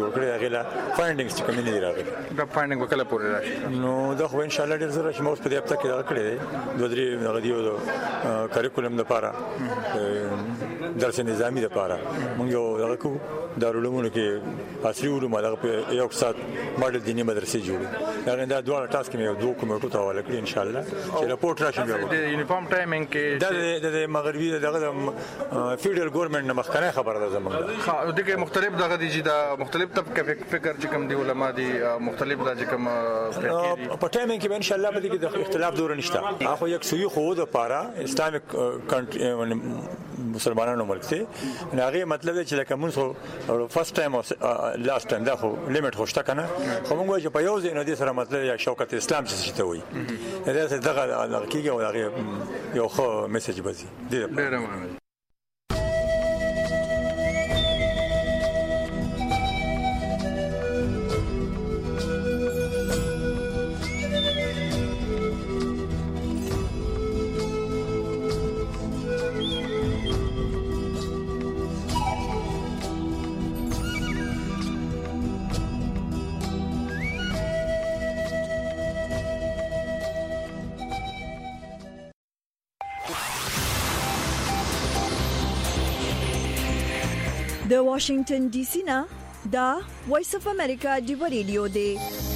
Speaker 17: جوړ کړی هغه لا فاینډینګز چې کوم نه راغلي
Speaker 18: دا فاینډینګ وکړه پورې راشي
Speaker 17: نو دا خو ان شاء الله ډیر زره چې موږ په دې هفته کې دا کړی دی دوه درې غدیو کریکولم لپاره درس نظامی لپاره موږ یو دغه کو دارالعلومونو کې عصري علوم دغه په یو سات ماډل دیني مدرسې جوړې دا دا دوه ټاسک مې دوه کمیټو ته حواله کړی ان شاء الله چې رپورټ راشي بیا
Speaker 18: د یونیفارم ټایمینګ کې
Speaker 17: دا د مغربي دغه فیډرل ګورنمنت نه مخکنه خبره ده زموږ
Speaker 18: خا دغه مختلف دغه دي چې دا مختلف طبقه فکر چې کوم دی علما دي مختلف د کوم
Speaker 17: په ټایمینګ کې ان شاء الله به دغه اختلاف دور نشته اخو یک سوی خو د پاره اسلامیک مسلمانانو ملک ته هغه مطلب چې لکه موږ فرست ټایم او لاست ټایم دا خو لیمټ خوشته کنه خو موږ چې په یو ځای نه دي سره مطلب یا شوکت اسلام چې څه وي دا دغه کیږي او هغه یو خو میسج بزي
Speaker 18: ډیره مننه
Speaker 1: د واشنگټن ډي سي نه دا وایس اف امریکا ډیو ریډیو دی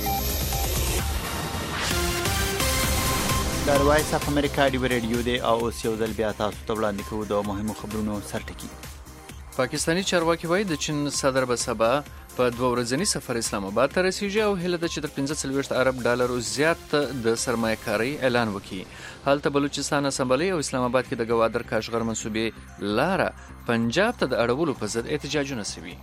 Speaker 2: دا وایس اف امریکا ډیو ریډیو دی او اوس یو ځل بیا تاسو ته وړاندې کوو د مهمو خبرونو سرټکی.
Speaker 3: پاکستانی چارواکي وایي د چین صدر به سبا په دوه ورځنی سفر اسلام آباد ته رسیږي او هله د چې تر پنځه څلوېښت ارب ډالرو زیات د سرمایه‌کارۍ اعلان وکړي. هلته بلوچستان اسمبلی او اسلام آباد کې د گوادر کاشغر منصوبې لاره پنجاب ته د اړولو په ضد احتجاجونه شوي.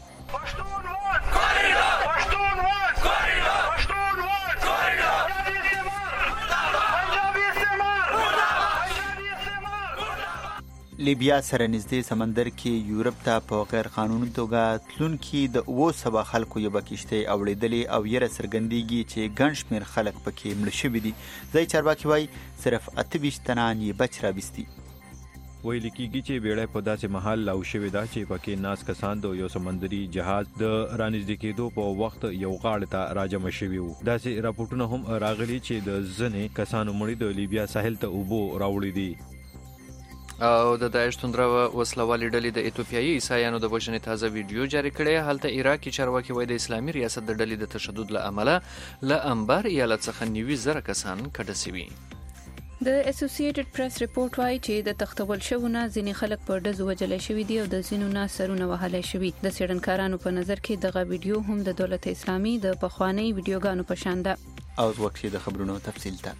Speaker 2: لیبیا سره نږدې سمندر کې یورپ ته په غیر قانوني توګه تلونکي د اوو سبا خلکو یو بکشته اوړېدلې او یره سرګندېږي چې ګڼ شمېر خلک پکې مړ شوي دي. ځای چارواکي وایي صرف اته ویشت تنان یې بچ راوستي.
Speaker 4: ویل کېږي چې بیړۍ په داسې مهال لاو شوې ده چې پکې ناس کسان د یو سمندري جهاز د رانږدې کېدو په وخت یو غاړه ته راجمع شوي وو. داسې راپورټونه هم راغلي چې د ځینې کسانو مړي د لیبیا ساحل ته اوبو راوړي دي.
Speaker 3: او د داعش توندره وسلوالې ډلې د ایتوپیایي عیسایانو د وژنې تازه ویډیو جاری کړی. هلته عراق کې چارواکي وایي د اسلامي ریاست د ډلې د تشدد له امله له انبار ایالت څخه نوي زره کسان کډه شوي.
Speaker 5: د اسوسییټډ پریس رپورټ وایي چې د تختول شوونه ځینې خلک په ډزو وجلې شوي دي او د ځینو نه سرونه وهلې شوي. د څېړنکارانو په نظر کې دغه ویډیو هم د دولت اسلامي د پخوانۍ ویډیوګانو په شان ده.
Speaker 2: او وکړي د خبرونو تفصیل ته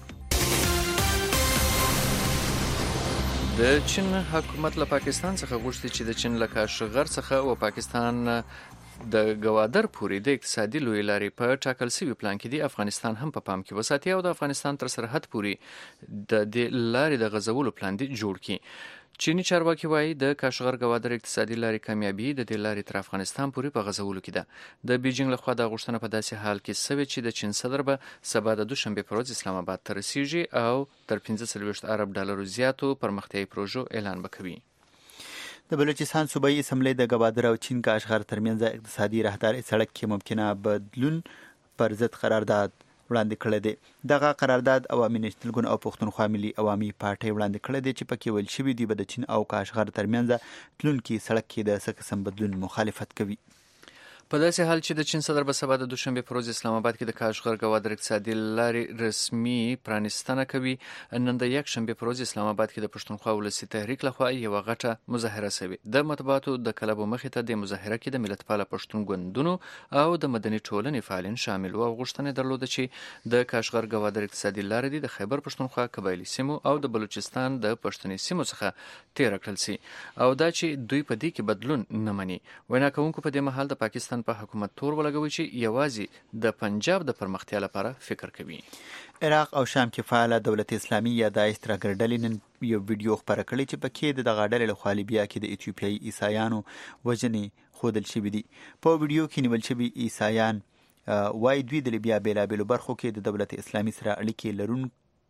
Speaker 3: د چین حکومت له پاکستان څخه غوښتي چې د چین له کاشغر څخه او پاکستان د گوادر پورې د اقتصادي لوی لارې په ټاکل شوي پلان کې د افغانستان هم په پا پام کې وساتي او د افغانستان تر سرحد پورې د دې لارې د غځولو پلان دی جوړ کړي. چینی چارواکي وایي د کاشغر گوادر اقتصادي لارې کامیابی د دې لارې تر افغانستان پورې په غځولو کې ده. د بیجینګ لخوا د غوښتنه په داسې حال کې شوې چې د چین صدر به سبا د دوشنبه پر ورځ اسلام آباد ته رسیږي او تر پنځه څلوېښت ارب ډالرو زیاتو پرمختیایي پروژو اعلان وکوي.
Speaker 2: د بلوچستان صوبایي اسمبلی د گوادر او چین کاشغر ترمنځ اقتصادي راهداري سړک کې ممکنه بدلون پر ضد قرارداد وړاندې کړی دی. دغه قرارداد عوامي نېشنل ګوند او پښتونخوا ملي عوامي پارټۍ وړاندې کړی دی چې پکې ویل شوي دي به د چین او کاشغر ترمنځ تلونکي سړک کې د څه قسم بدلون مخالفت کوي.
Speaker 3: په داسې حال چې د چین صدر به سبا د دوشنبه پر ورځ اسلام آباد کې د کاشغر گوادر اقتصادي لارې رسمي پرانستنه کوي. نن د یک شنبه پر ورځ اسلام آباد کې د پښتونخوا ولسی تحریک لخوا یو غټه مظاهره شوې. د مطبوعاتو د کلبو مخې ته د مظاهره کې د ملتپاله پښتون ګوندونو او د مدني ټولنې فعالین شامل وو او غوښتنه درلوده چې د کاشغر گوادر اقتصادي لارې د خیبر پښتونخوا قبایلی سیمو او د بلوچستان د پښتني سیمو څخه تیر کړل شي او دا چې دوی په دې کې بدلون نه مني. وینا کوونکو په دې مهال د پاکستان په حکومت تور ولګوي چې یوازې د پنجاب د پرمختیا لپاره فکر کوي.
Speaker 2: عراق او شام کې فعال دولت اسلامي یا داعش ترګر ډلې نن یو ویډیو خبره کړې چې پکې د دغه ډلې له خوا لیبیا کې د ایتوپیایي عیسایانو وژنې ښودل شوي دي. په ویډیو کې نیول شوي عیسایان وایي دوی د لیبیا بېلابېلو برخو کې د دولت اسلامي سره اړیکې لرون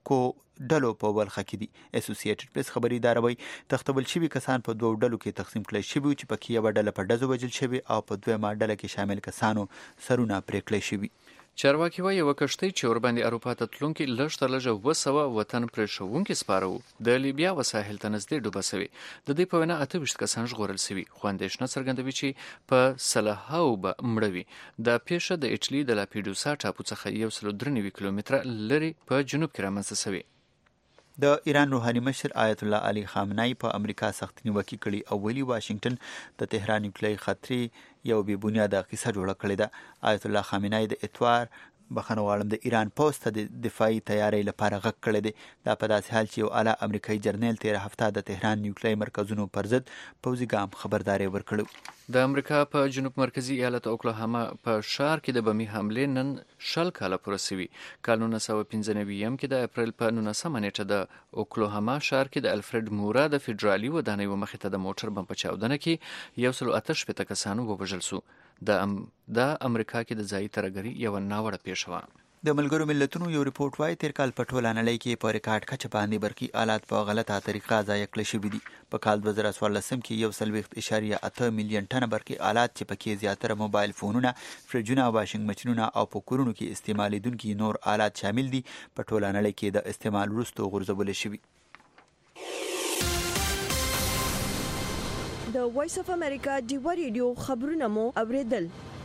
Speaker 2: کو ډلو په ولخه کې دي. اسوسییټډ پریس خبري اداره تختبل شوی کسان په دوه ډلو کې تقسیم کړل شوی چې پکې یو ډله په ډزو وجل شوی او په دویمه ډله کې شامل کسانو سرونه پرې کړل شوی.
Speaker 3: چارواکي وايي یو کشتۍ چې ورباندې اروپا ته تلونکي لږ تر لږه اوه سوه وطن پرېښوونکي سپاره وو د لیبیا و ساحل ته نږدې ډوبه سوي. د دوی په وینا اته ویشت کسان ژغورل سوي خو اندېښنه څرګندوي چې په سلهاو به مړه وي. دا پیښه د ایټالي د لاپیډوسا ټاپو څخه یو سل درې نوي کیلومتره لرې په جنوب کې رامنځته سوي.
Speaker 2: د ایران روحاني مشر آیت الله علي خامنه‌ای په امریکا سخت نیوکه کړې او ویلي واشنگټن د تهران نیوکلیري خطرې یو بې بنیاده قصه جوړه کړې ده. آیت الله خامنه‌ای د اتوار بخنه غواړم د ایران پوسټ ته د دفاعي تیاری لپاره غږ کړی دی. دا په داسې حال چې یو اعلی امریکایي جرنیل تیر هفته د تهران نیوکلیري مرکزونو پر ضد پوځي ګام خبرداری ورکړو.
Speaker 3: د امریکا په جنوب مرکزی ایالت اوکلاهاما په ښار کې د بمي حملې نن شل کاله پوره سوي. کال نولس سوه پنځه نوي کې د اپریل په نولسمه نیټه د اوکلاهاما ښار کې د الفرید مورا د فدرالي ودانیو مخې ته د موټر بم په چاودنه کې یو سل اته شپېته کسانو ووژل سو. د ام د امریکا کې د ځایي ترهګرۍ یو ناوړه پیښه وه.
Speaker 2: د ملګرو ملتونو یو ریپورت وايي تیر کال په ټوله نړۍ کې په ریکارډ کچه باندې برقي آلات په غلطه طریقه ضایع کړل شوي دي. په کال دوه زره څوارلس کې یو څلوېښت اعشاریه اته میلیون ټنه برقي آلات چې پکې زیاتره موبایل فونونه، فریجونه، واشنګ ماشینونه او په کورونو کې استعمالیدونکي نور آلات شامل دي په ټوله نړۍ کې د استعمال وروسته غورځول شوي.
Speaker 1: د وایس اف امریکا ډیوا ریډیو خبرونه مو اوریدل.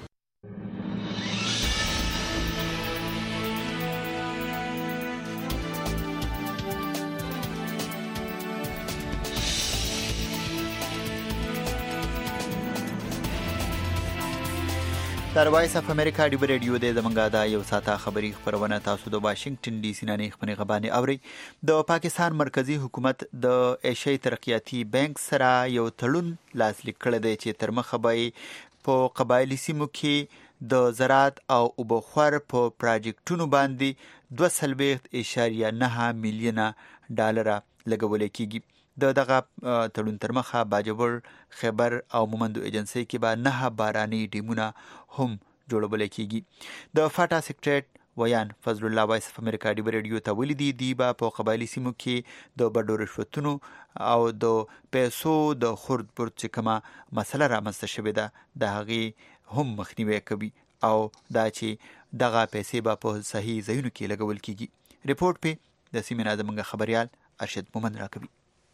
Speaker 2: در وایس اف امریکا ډیوا ریډیو د زمونږه دا یو ساته خبری خبرونه تاسو د واشنگټن ډي سي نه خبري غباني اوري. د پاکستان مرکزی حکومت د ایشیای ترقیاتی بانک سره یو تړون لاسلیک کړی دی چې تر مخه به په قبایلی سیمو کې د زراعت او اوبخور په پروجیکټونو باندې دوه څلوېښت اعشاریه نه میلیونه ډالر لګول کیږي. د دغه تړون تر مخه باجوړ، خیبر او مومندو ایجنسی کې به نه باراني ډیمونه هم جوړول کیږي. د فاټا سیکریټریټ ویان فضل الله وایس اف امریکا ډیوا ریډیو ته ویلي دي دی به په قبایلی سیمو کې د بډو رشوتونو او د پیسو د خورد برد چې کومه مسله رامنځته شوې ده د هغې هم مخنیوی کوي او دا چې دغه پیسې به په صحیح ځایونو کې لګول کیږي. ریپورت په د سیمې نه زموږ خبريال ارشد مومند راکوي.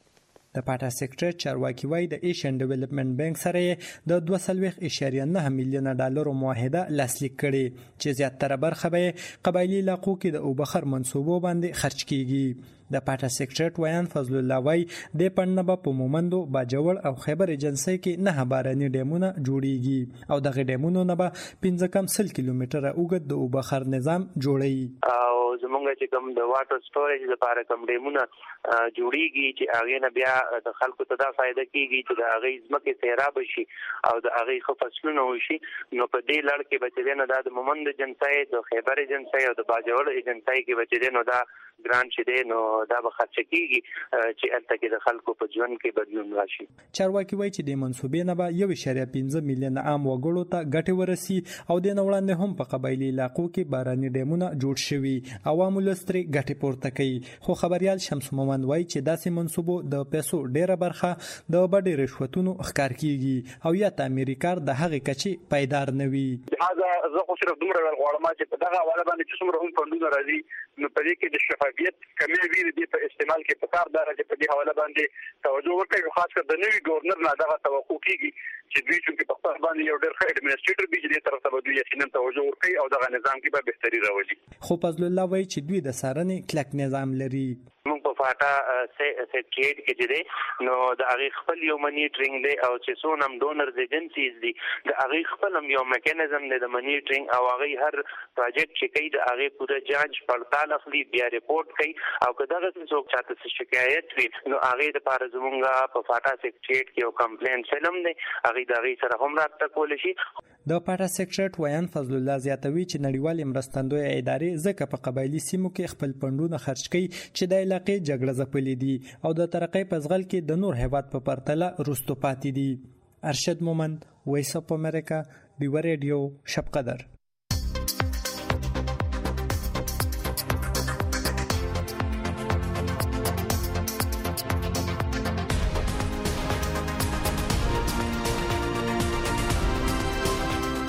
Speaker 19: د پاټا سیکریټریټ چارواکي وایي د ایشین ډیولپمنٹ بانک سره د دوه څلوېښت اعشاریه نه میلیونه ډالرو معاهده لاسلیک کړي چې زیاتره برخه به قبایلی علاقو کې د اوبخر منصوبو باندې خرج کیږي. د پاټا سیکریټریټ ویان فضل الله وایي د پړنه به په مومندو، باجوړ او خیبر ایجنسی کې نه باراني ډیمونه جوړیږي او دغه ډیمونو نه به پنځه کم سل کیلومتره اوږد د اوبخر نظام جوړوي.
Speaker 20: او زمونږ چې کوم د واټر سټوریج لپاره کوم ډیمونه جوړیږي چې هغه نه بیا د خلکو ته دا فائدہ کیږي چې د هغه ځمکه سیراب شي او د هغه خو فصلونه وشي. نو په دې لړ کې بچی نه د مومند ایجنسی، د خیبر ایجنسی او د باجوړ ایجنسی کې بچی نو دا ګرانټ شې نو دا به خرچ کیږي چې الته کې د خلکو په ژوند کې بدلون راشي.
Speaker 19: چارواکي وایي چې د منصوبې نه به یو اعشاریه پنځه میلیون عام وګړو ته ګټه ورسي او د نوړاندې هم په قبایلی علاقو کې باراني ډیمونه جوړ شوي عوامو لستري ګټه پورته کوي. خو خبريال شمس مومند وایي چې داسې منصوبو د پیسو ډیره برخه د بډې رشوتونو ښکار کیږي او یا تعمیري کار د هغې کچې پایدار نه وي.
Speaker 21: لہذا زه خو صرف دومره غواړم چې په دغه حواله باندې چې څومره هم فندونه راځي نو په دې کې د شفافیت کمی وي د په استعمال کې په کار دار چې په دې حواله باندې توجه وکړي. خاص کر د نوي گورنر نه دغه توقع کیږي چې دوی چې په خپل باندې یو ډېر ښه اډمنسټریټر به دې طرف ته دوی یقینا توجه وکړي او دغه نظام کې به بهتري راولي.
Speaker 19: خو فضل الله وایي چې دوی د څارنې کلک نظام لري.
Speaker 20: موږ په فاټا سیکریټریټ کې چې دی نو د هغه خپل یو منیټرینګ دی او چې څو نم ډونرز ایجنسیز دي د هغه خپل یو میکانیزم دی د منیټرینګ او هغه هر پروجیکټ چې کوي د هغه پوره جانچ پړتال اخلي بیا ریپورت کوي او کله دغه څوک چاته شکایت وي نو هغه د پاره زمونږه په فاټا سیکریټریټ کې یو کمپلین فلم دی هغه د هغه سره هم رابطه کول شي.
Speaker 19: د پاټا سیکریټریټ ویان فضل الله زیاتوي چې نړیوال مرستندوی ادارې ځکه په قبایلی سیمو کې خپل پندونه خرج کوي چې د علاقې جګړه ځپلې دي او د ترقۍ په ځغل کې د نور هیواد په پرتله رستو پاتې دي. ارشد مومند، وایس اف امریکا، ډیوا ریډیو، شب قدر.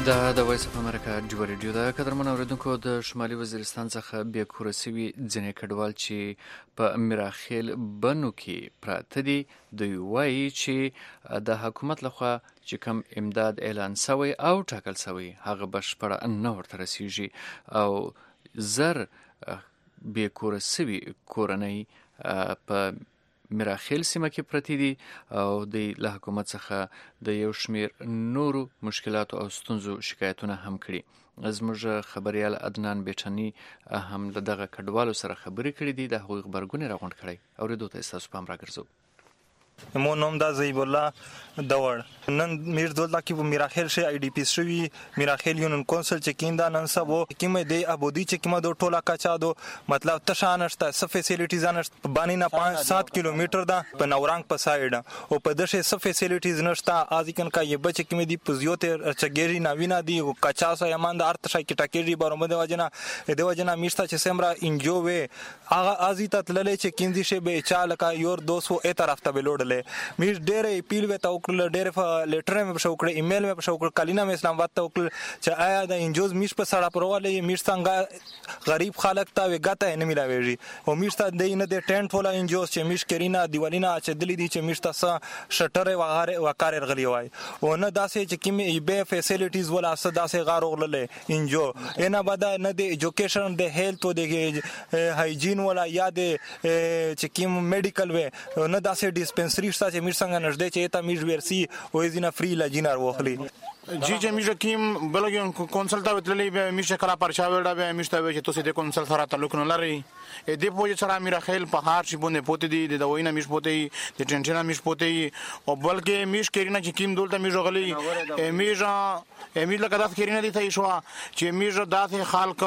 Speaker 3: دا د وایس اف امریکا ډیو ریډیو دا قدرمن اوریدونکو د شمالي وزیرستان څخه بیا کورسوي ځنې کډوال چې په میراخیل بنو کې پراته دي دوی وایي چې د حکومت لخوا چې کوم امداد اعلان شوی او ټاکل شوی هغه بشپړ نه ورته رسیږي او زر بیا کورسوي کورنۍ په میراخیل سیمه کې پرتی دي او د له حکومت څخه د یو شمیر نورو مشکلاتو او ستونزو شکایتونه هم کړي. زموږ خبريال عدنان بیچنی هم له دغه کډوالو سره خبرې کړې دي د هغوی خبرګون راغونډ کړي او ردو ته تاسو پام راګرځو.
Speaker 7: مو نوم دا زیب الله دوړ نن میر دولت کې په میراخیل شي آی ډی پی شوی میراخیل یونن کونسل چې کیندا نن سبو کیمه دی ابودی چې کیمه دو ټولا کاچا دو مطلب تشانشته س فیسیلیټیز نشته باندې نه پانچ سات کیلومتر دا په نورنګ په سایډ او په دشه س فیسیلیټیز نشته ازیکن کا یبه چې کیمه دی پزیوته چګری ناوینا دی کاچا سو یمان د ارت شای کی ټاکری بارومه دی وجنا دی وجنا میشتا چې سمرا انجو وې اغه ازیت تللې چې کیندي شه به چاله کا یور دو سو ا طرف ته بلوډ میر ډېر اپیل وته وکړل ډېر لیټر مې په شو کړ ایمیل مې په شو کړ کلینا مې اسلام وات وکړل چې آیا د انجوز میش په سړه پرواله میش څنګه غریب خلک ته وګته نه ملاويږي او میش ته د نه د ټینټ ولا انجوز چې میش کرینا دیوالینا چې دلی دي چې میش ته شټر وغاره وکار غلی وای او نه داسې چې کیمه ایبه فیسیلیټیز ولا اسه داسې غار غللې انجو اینا بعد نه د ایجوکیشن د هیلث او د هایجین ولا یا د چې کیم میډیکل و نه داسې ډیسپنسری چې میر څنګه نږدې چې تا میر ورسی او زینا فری لاجینار وخلی
Speaker 22: جی چې میشه کیم بلګون کونسل ته وتللی به میشه کلا پرچاوړه به میشته به چې تاسو د کونسل سره تعلق نه لري ا دې پوهه سره میراخیل په هار شي باندې پوتې دي د دوینه میش پوتې د ټنشن میش پوتې او بلکې میش کرینا چې کیم دولته میش غلي میجا امید لکه داس کرینا دي ته شو چې میش داسې خلک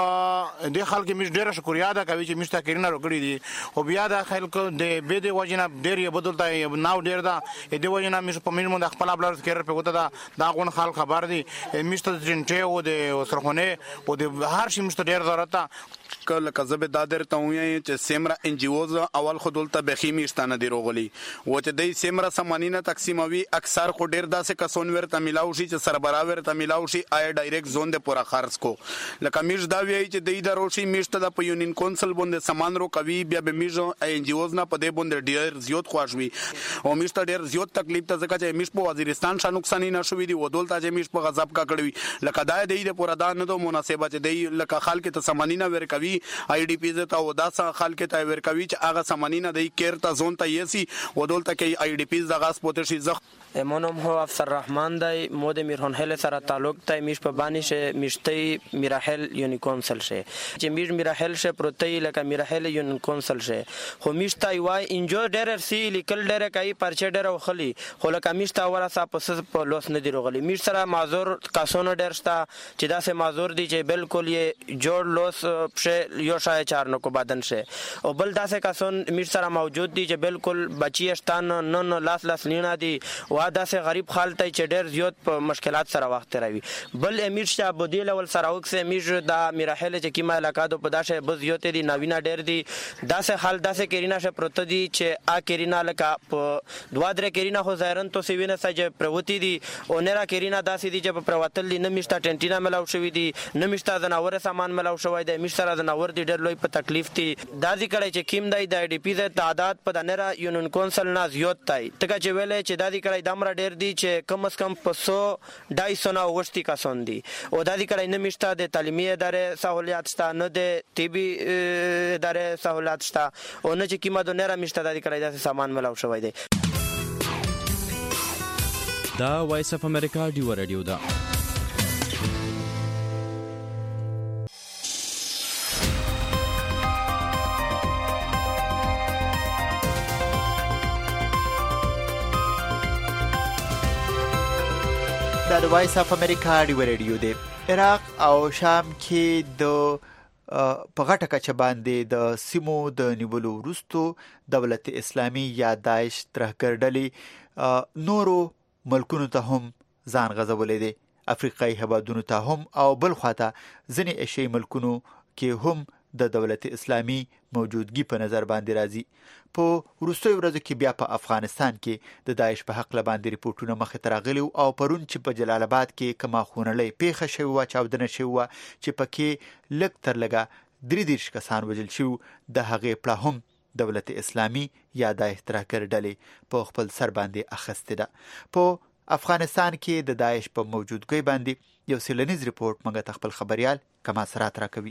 Speaker 22: د خلک میش ډیره شکریا ده کوي چې میشته کرینا وکړي دي او بیا د خلک د به د وجنه ډیر یې بدلته ناو ډیر ده د دې وجنه میش په مين مونږ خپل بلر کېر په وته دا دا غون خلک خبر دي میشته جنټه او د سرخونه او د هر شي مشته ډیر ضرورت
Speaker 23: کله کزبه دادر ته وایي چې سیمرا ان جی اوز اول خودلته بخیمی استانه دی روغلی و چې د سیمرا سمانینه تقسیموي اکثر خو ډیر داسې کسون ورته ملاو شي چې سربراور ته ملاو شي آی ډایرکټ زون د پورا خرڅ کو لکه میش دا وایي چې د ادارو شي میشته د یونین کونسل باندې سامان رو کوي بیا به میشو ان جی اوز نه په دې باندې ډیر زیات خوښوي او میشته ډیر زیات تکلیف ته ځکه چې میش په وزیرستان شا نقصان نه شوې دی و دولت چې میش په غضب کا کړوي لکه دا د دې پورا دا نه دو مناسبه چې دی لکه خلک ته سمانینه ور کوي آی ډی پی ته او دا خلک ته ور کوي چې هغه سمانینه د کیرته زون ته یسي و دولت کې آی ډی پی د غاس پوتې شي زخ
Speaker 24: مونم هو افسر رحمان دای مود میرهون هل سره تعلق ته میش په باندې شه میشتي میراحل یونی کونسل شه چې میش میراحل شه پروتای لکه میراحل یونی کونسل شه خو میشتای وای انجو ډیر سی لیکل ډیر کای پرچه ډیر خلی خو لکه میشتا ورا سا پس په لوس نه دی روغلی میش سره معذور کاسونو ډیر شتا چې دا سه معذور دی چې بالکل یې جوړ لوس په یو شای چار نو کو بدن شه او بل دا سه کاسون میش سره موجود دی چې بالکل بچی شتان نن لاس لاس لینا دی دا سه غریب خالته چې ډېر زیات په مشکلات سره وخت راوي بل امیر شاه بودی لول سره وکسه امیر دا میراحل چې کیما علاقه د پداشه بز یوت دي ناوینا ډېر دي دا سه حال دا سه کرینا شه پروت دي چې ا کرینا لکه په دوا درې کرینا خو ظاهرن تو سوینه سجه پروتی دي او نرا کرینا داسې دي چې په پروتل نه میشتا ټنټینا ملاو شوی دي نه میشتا زناور سامان ملاو شوی دی میشتا زناور دي ډېر لوی په تکلیف دي دازي کړي چې کیم دای د ډی پی د تعداد په نرا یونین کونسل نه زیات تای تګه چې ویلې چې دازي کړي دمر ډیر دي چې کم از کم په سو ډای سو نه وشتي کسان دي او د دې کړه نه مشته د تعلیمي ادارې سہولیات شته نه د طبي ادارې سہولیات شته او نه چې کیمه د نه مشته د دې کړه د سامان ملاو شوی دی
Speaker 25: دا وایس اف امریکا ډیو رادیو دا
Speaker 2: د وایس اف امریکا ډیو ریډیو دی. عراق او شام کې د په غټه کچه باندې د سیمو د نیولو وروستو دولت اسلامي یا داعش ترهګر ډلې نورو ملکونو ته هم ځان غځولی دی. افریقایي هېوادونو ته هم او بل خواته ځینې ایشیایي ملکونو کې هم د دولت اسلامي موجودګي په نظر باندې راځي. په وروستیو ورځو کې بیا په افغانستان کې د داعش په حق باندې ریپورتونه مخې ته راغلي او پرون چې په جلال آباد کې کومه خونړۍ پیښه شوې وه، چاودنه شوې وه چې پکې لږ تر لږه درې دېرش کسان وژل شوي، د هغې پړه هم دولت اسلامي یا د احتراکر ډلې په خپل سر باندې اخیستې ده. په افغانستان کې د داعش په موجودګۍ باندې یو څیړنیز ریپورت موږ ته خپل خبریال کما سرات راکوي.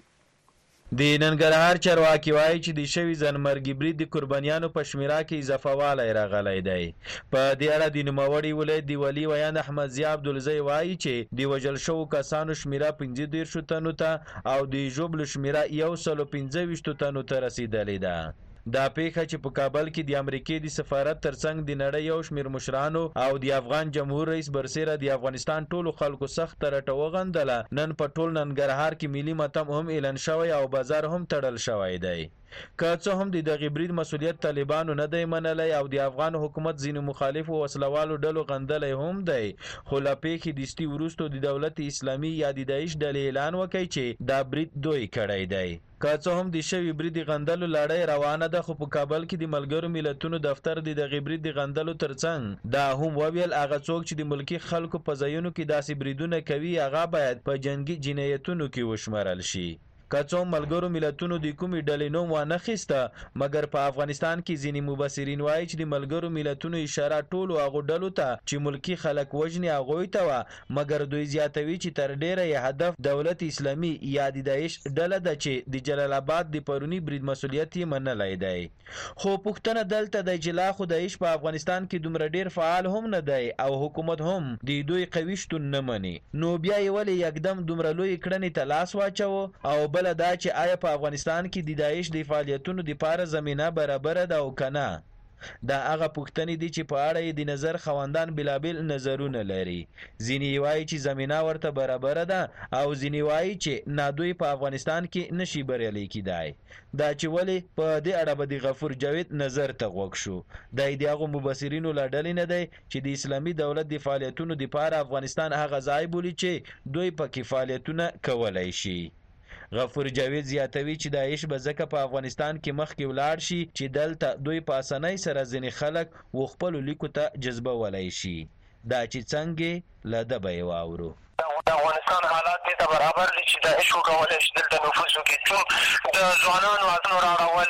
Speaker 6: د ننګرهار چارواکي وایي چې د شوي ځانمرګي برید د قربانیانو په شمیره کې اضافه والی راغلی دی. په دې اړه د نوموړي ولایت د والي ویان احمد ضیا عبدالزی وایي چې د وژل شوو کسانو شمیره پنځه دېرشو تنو ته او د ژوبلو شمیره یو سلو پنځه ویشتو تنو ته رسیدلې ده. دا پیښه چې په کابل کې د امریکې د سفارت ترڅنګ د نړۍ یو شمېر مشرانو او د افغان جمهور رئیس برسیره د افغانستان ټولو خلکو سخت رټه وغندله، نن په ټول ننګرهار کې ملي ماتم هم اعلان شوی او بازار هم تړل شوی دی. که څه هم د دغې برید مسؤلیت طالبانو نه دی منلی او د افغان حکومت ځینو مخالفو وسلوالو ډلو غندلی هم دی، خو له پیښې دستي وروستو د دولت اسلامي یا د داعش ډلې اعلان وکړي چې دا برید دوی کړی دی. که څه هم د شوي برید د غندلو لړۍ روانه ده، خو په کابل کې د ملګرو ملتونو دفتر د دغې برید د غندلو ترڅنګ دا هم وویل هغه څوک چې د ملکي خلکو په ځایونو کې داسې بریدونه کوي هغه باید په جنګي جنایتونو کې وشمارل شي. که څو ملګرو ملتونو د کومې ډلې نوم وانخیسته، مګر په افغانستان کې ځینې مبصرین وایي چې د ملګرو ملتونو اشاره ټولو هغو ډلو ته چې ملکي خلک وژني هغوی ته وه، مګر دوی زیاتوي چې تر ډیره یې هدف دولت اسلامي یا د داعش ډله ده چې د جلال آباد د پروني برید مسؤلیت یې منلی دی. خو پوښتنه دلته دی چې لا خو داعش په افغانستان کې دومره ډیر فعال هم نه دی او حکومت هم د دوی قوي شتون نه مني، نو بیا یې ولې یکدم دومره لوی کړنې ته لاس واچوه؟ او بله دا چې آیا په افغانستان کې د داعش د فعالیتونو دپاره زمینه برابره ده او که نه؟ دا هغه پوښتنې دي چې په اړه یې د نظر خاوندان بېلابېل نظرونه لري. ځینې یې وایي چې زمینه ورته برابره ده او ځینې وایي چې نادوی په افغانستان کې نشي بریالی کیدای. دا چې ولې په دې اړه به د غفور جاوید نظر ته غوږ شو. دا د هغو مبصرینو له ډلې نه دی چې د اسلامي دولت د فعالیتونو دپاره افغانستان هغه ځای بولي چې دوی پکې فعالیتونه کولی شي. غفور جاوید زیاتوي چې داعش به ځکه په افغانستان کې مخکې ولاړ شي چې دلته دوی په اسانۍ سره ځینې خلک و خپلو لیکو ته جذبولی شي. دا چې څنګه له ده به یې واورو.
Speaker 8: د افغانستان حالات دې ته برابر دي چې داعش وکولی شي دلته نفوذ وکړي، چون د ځوانانو عزمو راړول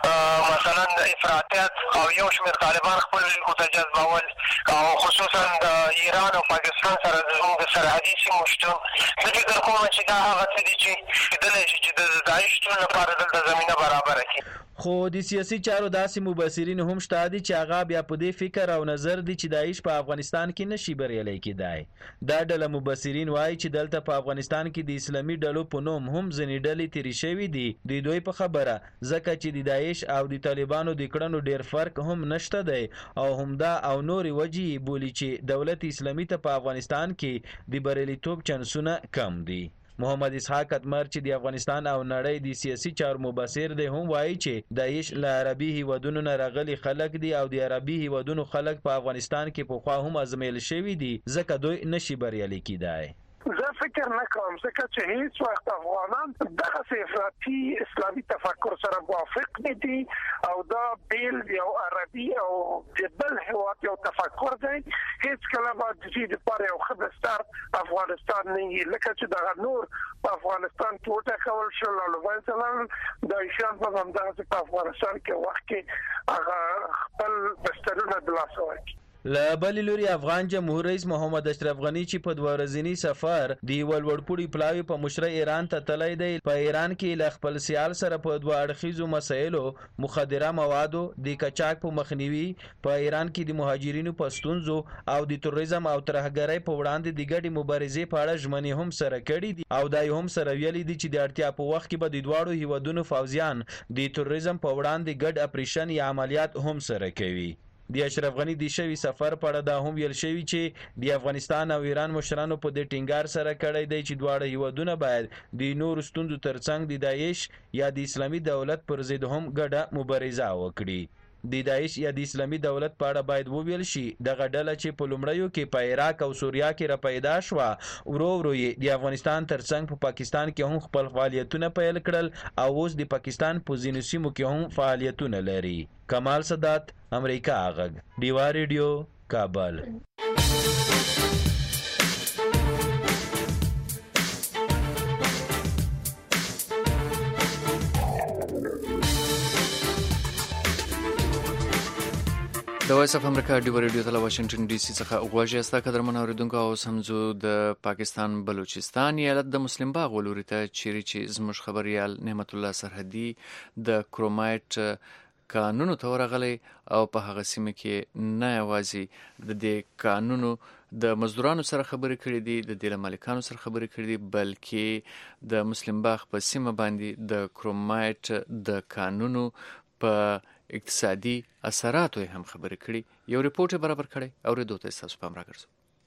Speaker 8: مثلا د افراطیت او یو شمېر طالبان خپلو لیکو ته جذبول او خصوصا د ایران او پاکستان سره زموږ د سرحدي سیمو شتون، زه فکر کوم چې دا هغه څه دي چې کېدلی شي چې د داعش شتون لپاره دلته زمینه برابره کړي.
Speaker 6: خو د سیاسي چارو داسې مبصرین هم شته دي چې هغه بیا په دې فکر او نظر دي چې داعش په افغانستان کې نشي بریالی کیدای. دا ډله مبصرین وایي چې دلته په افغانستان کې د اسلامي ډلو په نوم هم ځینې ډلې تېرې شوي دي د دوی په خبره، ځکه چې د داعش او د طالبانو د کړنو ډیر فرق هم نشته دی او همدا او نورې وجې بولي چې دولت اسلامي ته په افغانستان کې د بریالیتوب چانسونه کم دي. محمد اسحاق اتمر چې د افغانستان او نړۍ د سیاسي چارو مبصر دی هم وایي چې داعش له عربي هیوادونو نه راغلي خلک دي او د عربي هیوادونو خلک په افغانستان کې پخوا هم ازمیل شوي دي، ځکه دوی نشي بریالي کیدای.
Speaker 9: زه فکر نه کوم ځکه چې هیڅ وخت افغانان دغسې افراطي اسلامي تفکر سره موافق نه دي او دا بیل یو عربي او د بل هېواد یو تفکر دی. هیڅ کله به د دې دپاره یو ښه بستر افغانستان نه وي، لکه چې دغه نور په افغانستان کې وټاکول شول او له منځه لاړل، داعشیان به همدغسې په افغانستان کې وخت کې هغه خپل بسترونه د لاسه ورکړي.
Speaker 6: له بلې لوري افغان جمهور رئیس محمد اشرف غني چې په دوه ورځني سفر د یوه لوړپوړي پلاوي په مشره ایران ته تللی دی، په ایران کې له خپل سیال سره په دوه اړخیزو مسایلو، مخدره موادو، د قاچاق په مخنیوي، په ایران کې د مهاجرینو په ستونزو او د تروریزم او ترهګرۍ په وړاندې د ګډې مبارزې په اړه ژمنې هم سره کړي دي او دا هم سره ویلي دي چې د اړتیا په وخت کې به د دواړو هیوادونو فوځیان د تروریزم په وړاندې ګډ اپریشن یا عملیات هم سره کوي. د اشرف غني د شوي سفر په اړه دا هم ویل شوي چې د افغانستان او ایران مشرانو په دې ټینګار سره کړی دی چې دواړه هیوادونه باید د نورو ستونزو ترڅنګ د داعش یا د اسلامي دولت پر ضد هم ګډه مبارزه وکړي. د داعش یا د اسلامي دولت په اړه باید وویل شي دغه ډله چې په لومړیو کې په عراق او سوریا کې را پیدا شوه ورو ورو یې د افغانستان ترڅنګ په پاکستان کې هم خپل فعالیتونه پیل کړل او اوس د پاکستان په ځینو سیمو کې هم فعالیتونه لري. کمال سادات، امریکا غږ، ډیوا ریډیو، کابل.
Speaker 3: د وایس اف امریکا ډیو ریډیو ته واشنگټن ډي سي څخه غواړي استا قدرمن اوریدونکو او سمزو د پاکستان بلوچستان ایالت د مسلم باغ ولوري ته چیرې چې زموږ خبريال نعمت الله سرحدي د کرومایټ قانونو ته ورغلی او په هغه سیمه کې نه یوازې د دې قانونو د مزدورانو سره خبرې کړې دي د دې مالکانو سره خبرې کړې دي بلکې د مسلم باغ په سیمه باندې د کرومایټ د قانونو په اقتصادي اثراتو هم خبرې کړي. یو ریپورت برابر کړي او ردو ته تاسو پام راګرځو.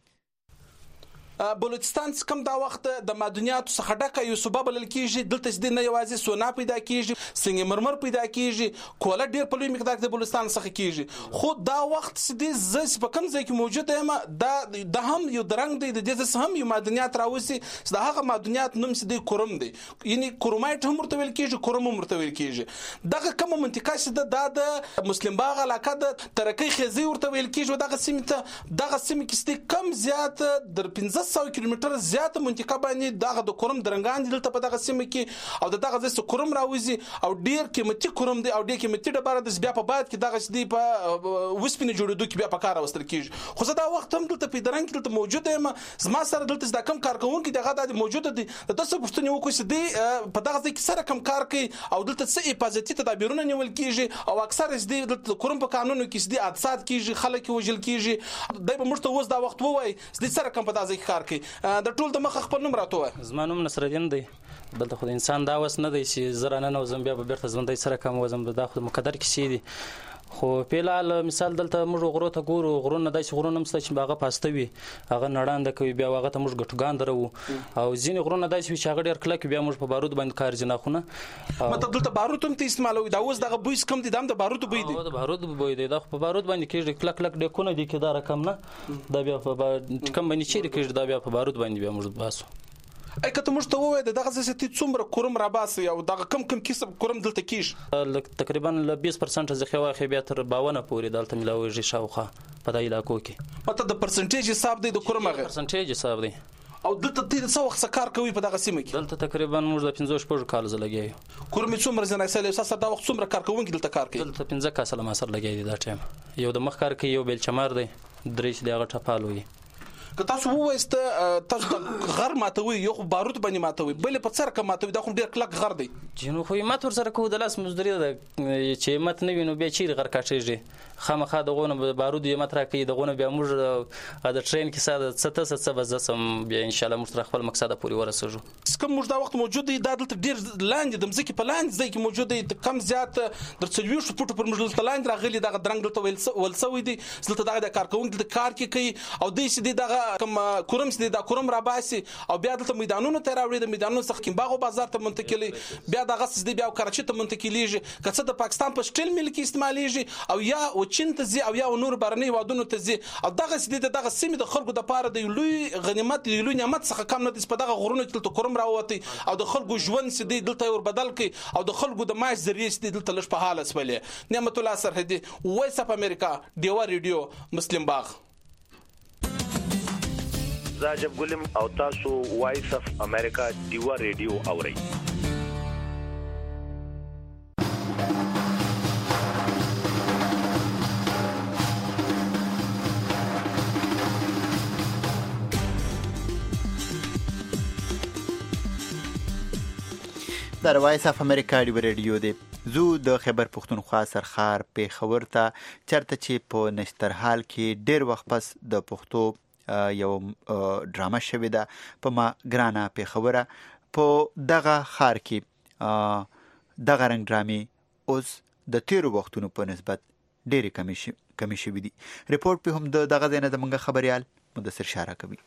Speaker 10: بلوچستان کم دا وخت د معدنیاتو څخه ډکه یو صوبه بلل کیږي. دلته د نه یوازې سونا پیدا کیږي، سنگ مرمر پیدا کیږي، کوله ډیر په لوی مقدار د بلوچستان څخه کیږي. خو دا وخت د زس په کم ځای کې موجود یم دا د هم یو درنګ دی د دې هم یو معدنیات راوسی د هغه معدنیات نوم سي د کوروم دی، یعنی کرومایټ هم ورته ویل کیږي، کوروم هم ورته ویل کیږي. دغه کومه منطقه چې د د مسلم باغ علاقه د ترقی خزي ورته ویل کیږي. دغه سیمه ته دغه سیمه کې کم زیات در پنځه سوه کیلومتر زیاته منطقه باندې دغه د کوروم درنګان دلته په دغه سیمه کې او دغه ځس کوروم راوځي او ډیر قیمتي کوروم دی او ډیر قیمتي ډبره د بیا په بعد کې دغه دی په وسپینې جوړېدو کې بیا په کار واستل کیږي. خو زه دا وخت هم دلته په درنګ کې دلته موجود یم، زما سره دلته د کم کارکونکو دغه د موجود دي د تاسو پښتني وکړي چې دی په دغه ځای کې سره کم کار کوي او دلته څه حفاظتي تدابیرونه نیول کیږي او اکثر دې دلته کوروم په قانونو کې دي حادثات کیږي، خلک وژل کیږي. دای په مشته اوس دا وخت وای دې سره کم په دغه ځای کې کار کوي. د ټول د مخ خپل نوم راته
Speaker 11: زما نوم نصرالدین دی. دلته خو انسان دا وس نه دی چې زرانه نو زم بیا به بیرته ژوندۍ سره کوم وزم د خو مقدر کې سي دي. خو په لال مثال دلته موږ غرو ته ګورو، غرونه داسې غرونه مست چې باغه پاسته وي هغه نړاند کوي بیا هغه ته موږ ګټګان درو او ځینې غرونه داسې چې هغه ډیر کلک بیا موږ په بارود باندې کار جنا خونه
Speaker 10: مطلب دلته بارود هم ته استعمالوي. دا اوس دغه بویس کم دي د بارود بوی دي
Speaker 11: د بارود بوی دي د په بارود باندې کېږي کلک کلک ډکونه دي کې دا رقم نه دا بیا په کم باندې چیرې کېږي دا بیا په بارود باندې بیا موږ باسو.
Speaker 10: اې کته موږ ته وای دغه ځکه څومره کوروم را باسي او دغه کم کم کیسه کوروم دلته کیږي
Speaker 11: تقریبا ل بیست درصد ځخه واخې بیا تر باونه پورې دلته ملاويږي شاوخه په دای علاقو کې.
Speaker 10: مته د پرسنټیج حساب دی د کوروم هغه
Speaker 11: پرسنټیج حساب دی
Speaker 10: او دلته ته څو وخت کار کوي په دغه سیمه کې؟
Speaker 11: دلته تقریبا موږ د پنځه شپږ کال زه لګیږم.
Speaker 10: کوروم څومره ځنه سره اساس دا وخت څومره کار کوونکی دلته کار کوي؟
Speaker 11: دلته پنځه کال ما سره لګیږي دا ټیم یو د مخ کار کوي یو بل چمار دی درې دغه ټپالوي.
Speaker 10: که تاسو ووایست تاسو غر ماتوي یو بارود باندې ماتوي بل په سر کې ماتوي دا خو ډیر کلک غر دی.
Speaker 11: جنو خو مات ور سره کو د لاس مزدوري ده چې مت نه وینو به چیر غر کاټیږي خامخا دغه بارود یې مت راکې دغه بیا موږ د ټرین کې ساده څه څه څه بزسم بیا ان شاء الله موږ خپل مقصد پورې ورسېږو.
Speaker 10: کوم موږ دا وخت موجود دی دا دلته ډیر لاندې د مزکی په لاندې ځای کې موجود دی کم زیات در څلوي شو پټ پر موږ دلته لاندې راغلي دغه درنګ دلته ولسوي دي دلته دغه د کارکونکو د کار کې کوي او د سې دغه کوم کوروم سې د کوروم را باسي او بیا دلته میدانونو ته راوړي د میدانونو څخه کې باغ بازار ته منتقلي بیا دغه سې بیا کراچي ته منتقليږي کڅه د پاکستان په سټیل ملک استعماليږي او یا او چین ته زی او یا نور بارني وادونو ته زی او دغه سې دغه سیمه د خلکو د پاره د لوی غنیمت لوی نعمت څخه کم نه دي په دغه غرونو کې کوروم راوتی او د خلکو ژوند سې دلته ور بدل کړي او د خلکو د معاش ذریعہ سې دلته لږ په حالت ولې. نعمت الله سرحدي وایس اف امریکا ډیوا ریډیو مسلم باغ.
Speaker 13: زاجب ګلم او تاسو وایس اف امریکا ډیوا ریډیو اورئ.
Speaker 2: در وایس اف امریکا ډیوا ریډیو دی زو د خیبر پښتونخوا سرخار پیښور ته چرته چې په نشترحال کې ډیر وخت پس د پښتو یو ډرامه شوې ده په ما ګرانه پیښوره په دغه خار کې دغه رنګ ډرامې اوس د تیرو وختونو په نسبت ډېرې کمې شوې دي. ریپورت په هم دغه ځای نه زموږ خبریال مدثر شاره کوي.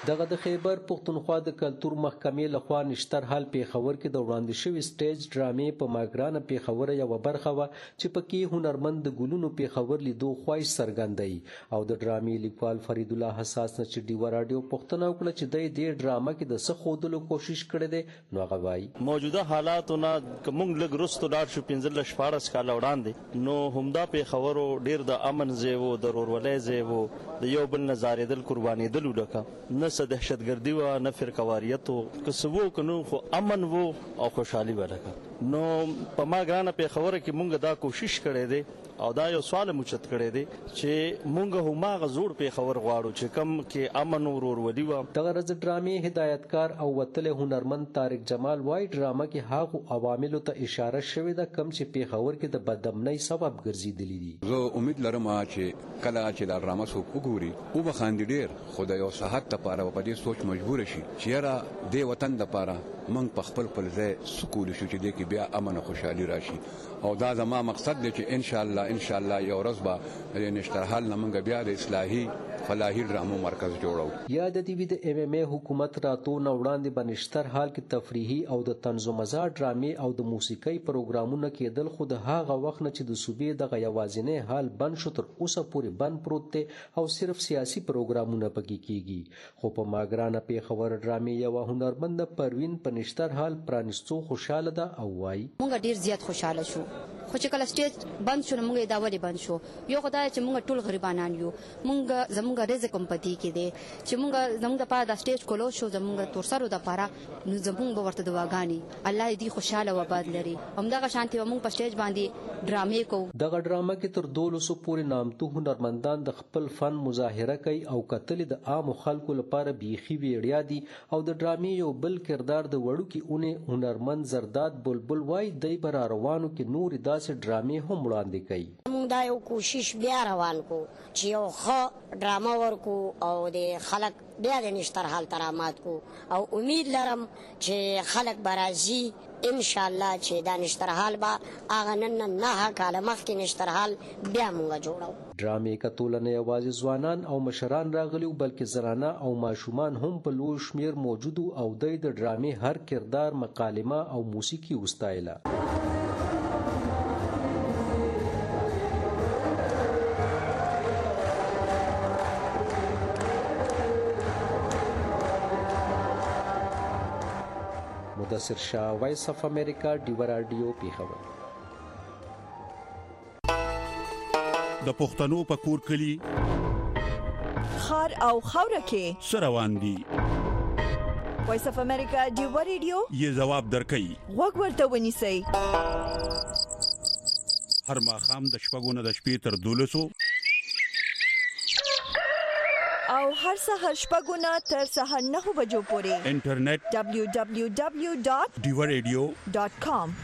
Speaker 12: دغه د خیبر پښتونخوا د کلتور محکمې لخوا نشتر حال پیښور کې د وړاندې شوي سټیج ډرامې په ماګرانه پیښور یوه برخه وه چې پکې هنرمند د ګلونو پیښور لیدو خواهش څرګندوي او د ډرامې لیکوال فرید الله حساس نه چې ډیوه راډیو پوښتنه وکړه چې دی دې ډرامه کې د څه ښودلو کوشش کړی دی نو هغه وایي
Speaker 14: موجوده حالاتو نه که موږ لږ وروستو لاړ شو پنځلس شپاړس کاله وړاندې نو همدا پیښور ډېر د امن ځای و د ورورولۍ ځای و د یو بل نه ځارېدل قربانېدل ډکه نه څه دهشتګردي وه نه فرقواریت و که څه و که نو خو امن و او خوشحالي به لکه نو په ما ګرانه پیښوره کې مونږ دا کوشش کړی دی او دا یو سوال موچت کړی دی چې مونږ هماغه زوړ پیښور غواړو چې کم کې امن او ورورولي وه
Speaker 12: دغه ورځ ډرامې هدایتکار او وتلی هنرمند طارق جمال وایي ډرامه کې هغو عواملو ته اشاره شوې ده کم چې پیښور کې د بدامنۍ سبب ګرځېدلي دي
Speaker 15: زه امید لرم چې کله چې دا ډرامه څوک وګوري وبخاندي ډېر خو د یو صحت دپاره په دې سوچ مجبوره شي چې یاره دې وطن دپاره موږ په خپل خپل ځای څه کولی شو چې دې کې بیا امن او خوشحالي راشي او دا زما مقصد دی چې انشاءالله انشاءالله یو ورځ به د نشترحال نه موږ بیا د اصلاحي فلاحي ډرامو مرکز جوړو
Speaker 12: یا د دې د ایم ایم ای حکومت راتو نه وړاندې به نشتر حال کې تفریحي او د طنز و مزاح ډرامې او د موسیقۍ پروګرامونه کېدل خو د هغه وخت نه چې د صوبې دغه یوازینی حال بند شو تر اوسه پورې بند پروت دی او صرف سیاسي پروګرامونه پکې کېږي خو په ماګرانه پیښور ډرامې یوه هنرمند پروین په نشتر حال پرانستو خوشحاله ده او وایي
Speaker 16: موږ ډېر زیات خوشحاله شو خو چې کله سټیج بند شو نو موږ یې دا ولې بند شو یو خو دا چې موږ ټول غریبانان یو موږ زموږ رزق هم په دې کې دی چې موږ زموږ دپاره دا سټیج کولو شو زموږ تورسرو دپاره نو زموږ به ورته دعاګانې الله دې خوشحاله و آباد لري همدغه شانتې به موږ په سټیج باندې ډرامې کوو
Speaker 12: دغه ډرامه کې تر دولسو پورې نامتو هنرمندان د خپل فن مظاهره کوي او کتلې د عامو خلکو لپاره بیخي ویړیا دي او د ډرامې یو بل کردار د وړوکي اونې هنرمند زرداد بلبل وایي دی به را روانو کې نورې داسې ډرامې هم وړاندې کوي
Speaker 17: موږ دا یو کوشش بیا روان کو چې یو ښه ډرامه ورکو او د خلک بیا د نشتر حال ترامات کو او امید لرم چې خلک به راځي انشاءالله چې دا نشتر حال به هغه نن نهه کاله مخکې نشتر حال بیا موږ جوړو
Speaker 12: ډرامې کتوله نه یوازې ځوانان او مشران راغلي بلکې زنانه او ماشومان هم په لوی شمیر موجود او دوی د ډرامې هر کردار مکالمه او موسیقي وستایله مدثر شاه وایس اف امریکا ډیوه راډیو پیښور
Speaker 26: د پښتنو په کور کلی
Speaker 1: خار او خاوره کې
Speaker 26: سروان دي
Speaker 1: وایس اف امریکا ډیوه راډیو
Speaker 26: یې جواب درکړي
Speaker 1: وګ ورته ونیسئ
Speaker 26: هر ماښام د شپږو نه د شپې تر دولسو
Speaker 1: او هر سهار شپږو نه تر سهار نهو بجو پورې
Speaker 26: انټرنیټ
Speaker 1: دبلیو دبلیو دبلیو ډاٹ
Speaker 26: ډیوه راډیو
Speaker 1: ډاٹ کام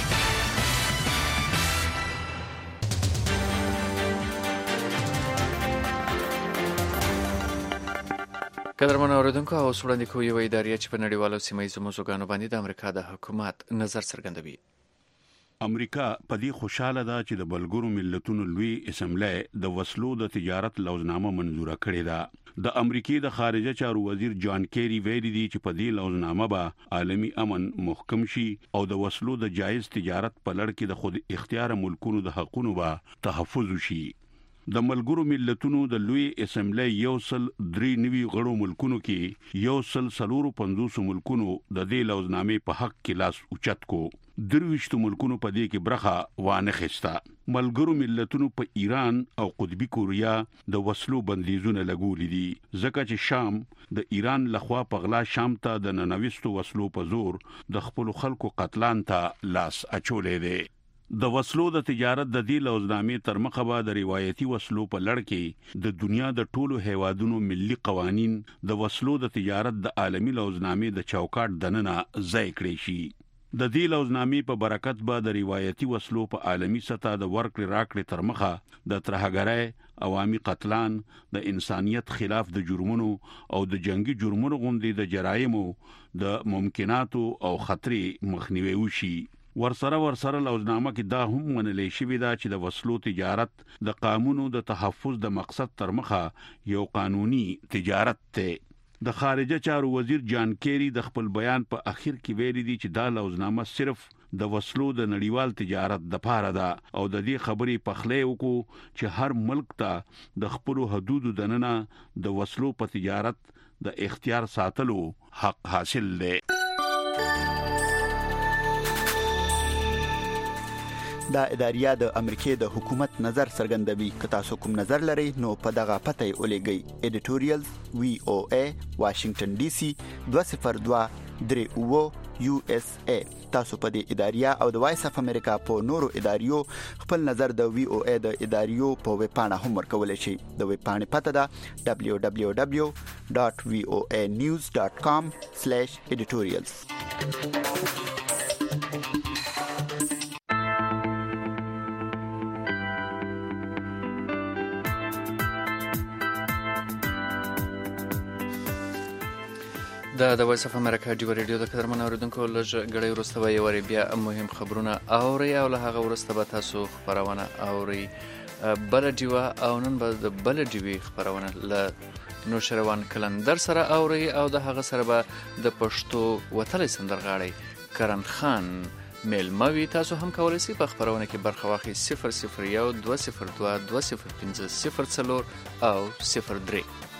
Speaker 3: قدرمن اوریدونکو او وړاندې کوي یو ادارې چې په نړیوالو سیمایي موضوعګانو باندې د امریکا د حکومت نظر څرګندوي
Speaker 26: امریکا په دې خوشاله ده چې د بلګرو ملتونو لوی اسمبلی د وسلو د تجارت لوزنامه منزوره کړې ده د امریکای د خارجه چارو وزیر جان کیری ویلي دی چې په دې لوزنامه به عالمی امن محکم شي او د وسلو د جایز تجارت په لړ کې د خود اختیار ملکونو د حقوقو به تحفظ وشي د ملګرو ملتونو د لوی اسمبلی یو سل درې نوي غړو ملکونو کې یو سل سلورو پنځوس ملکونو د دې لوزنامې په حق کې لاس اوچت کو درويشت ملکونو په دې کې برخه وانه خسته ملګرو ملتونو په ایران او قطبی کوریا د وسلو بندیزونه لګولې دي ځکه چې شام د ایران لخوا په غلا شام ته د ننويستو وسلو په زور د خپل خلکو قتلان ته لاس اچولې دي د وسلو د تجارت د دې لوزنامې تر مخه به د روایتي وسلو په لړ کې د دنیا د ټولو هیوادونو ملي قوانين د وسلو د تجارت د عالمي لوزنامې د چوکاټ دننه ځای کړی شي د دې لوزنامې په برکت به د روایتي وسلو په عالمي سطح د ورکړې راکړې تر مخه د ترهګرۍ عوامي قتلان د انسانيت خلاف د جرمونو او د جنگي جرمونو غوندې د جرایمو د ممکناتو او خطرې مخنیوي وشي ورسره ورسره لوزنامه کې دا هم منلې شوې ده چې د وسلو تجارت د قانونو د تحفظ د مقصد تر مخه یو قانوني تجارت ته د خارجه چارو وزیر جان کیری د خپل بیان په اخر کې ویلي دي چې دا لوزنامه صرف د وسلو د نړیوال تجارت د پاره ده او د دې خبرې په خله وکړو چې هر ملک ته د خپل حدودو دننه د وسلو په تجارت د اختیار ساتلو حق حاصل دی.
Speaker 2: دا اداریه د امریکای د حکومت نظر څرګندوي. که تاسو کوم نظر لرئ نو په دغه پته ولېږئ. ایډیټوریال وی او ای واشنگټن ډي سي دوه صفر دوه درې اوه یو اس ای. تاسو په دې اداریه او د وایس اف امریکا په نورو اداریو خپل نظر د وی او ای د اداریو په ویب پاڼه هم ورکولای شئ. د ویب پاڼې پته ده دبليو دبليو دبليو ډاټ وی او ای نیوز ډاټ کام سلیش ایډیټوریالز.
Speaker 3: دا د وایس اف امریکا ډیو ریډیو د قدرمن اوریدونکو لږ غړي ورسته وي وري بیا مهم خبرونه اوري او له هغه ورسته به تاسو خبرونه اوري بل ډیو او نن به د بل ډیو خبرونه ل نوشروان کلندر سره اوري او د هغه سره به د پښتو وتلې سندرغاړي کرن خان میلموي. تاسو هم کولای شئ په خبرونه کې برخه واخلئ. صفر صفر یو دوه صفر دوه دوه صفر پنځه صفر څلور او صفر درې.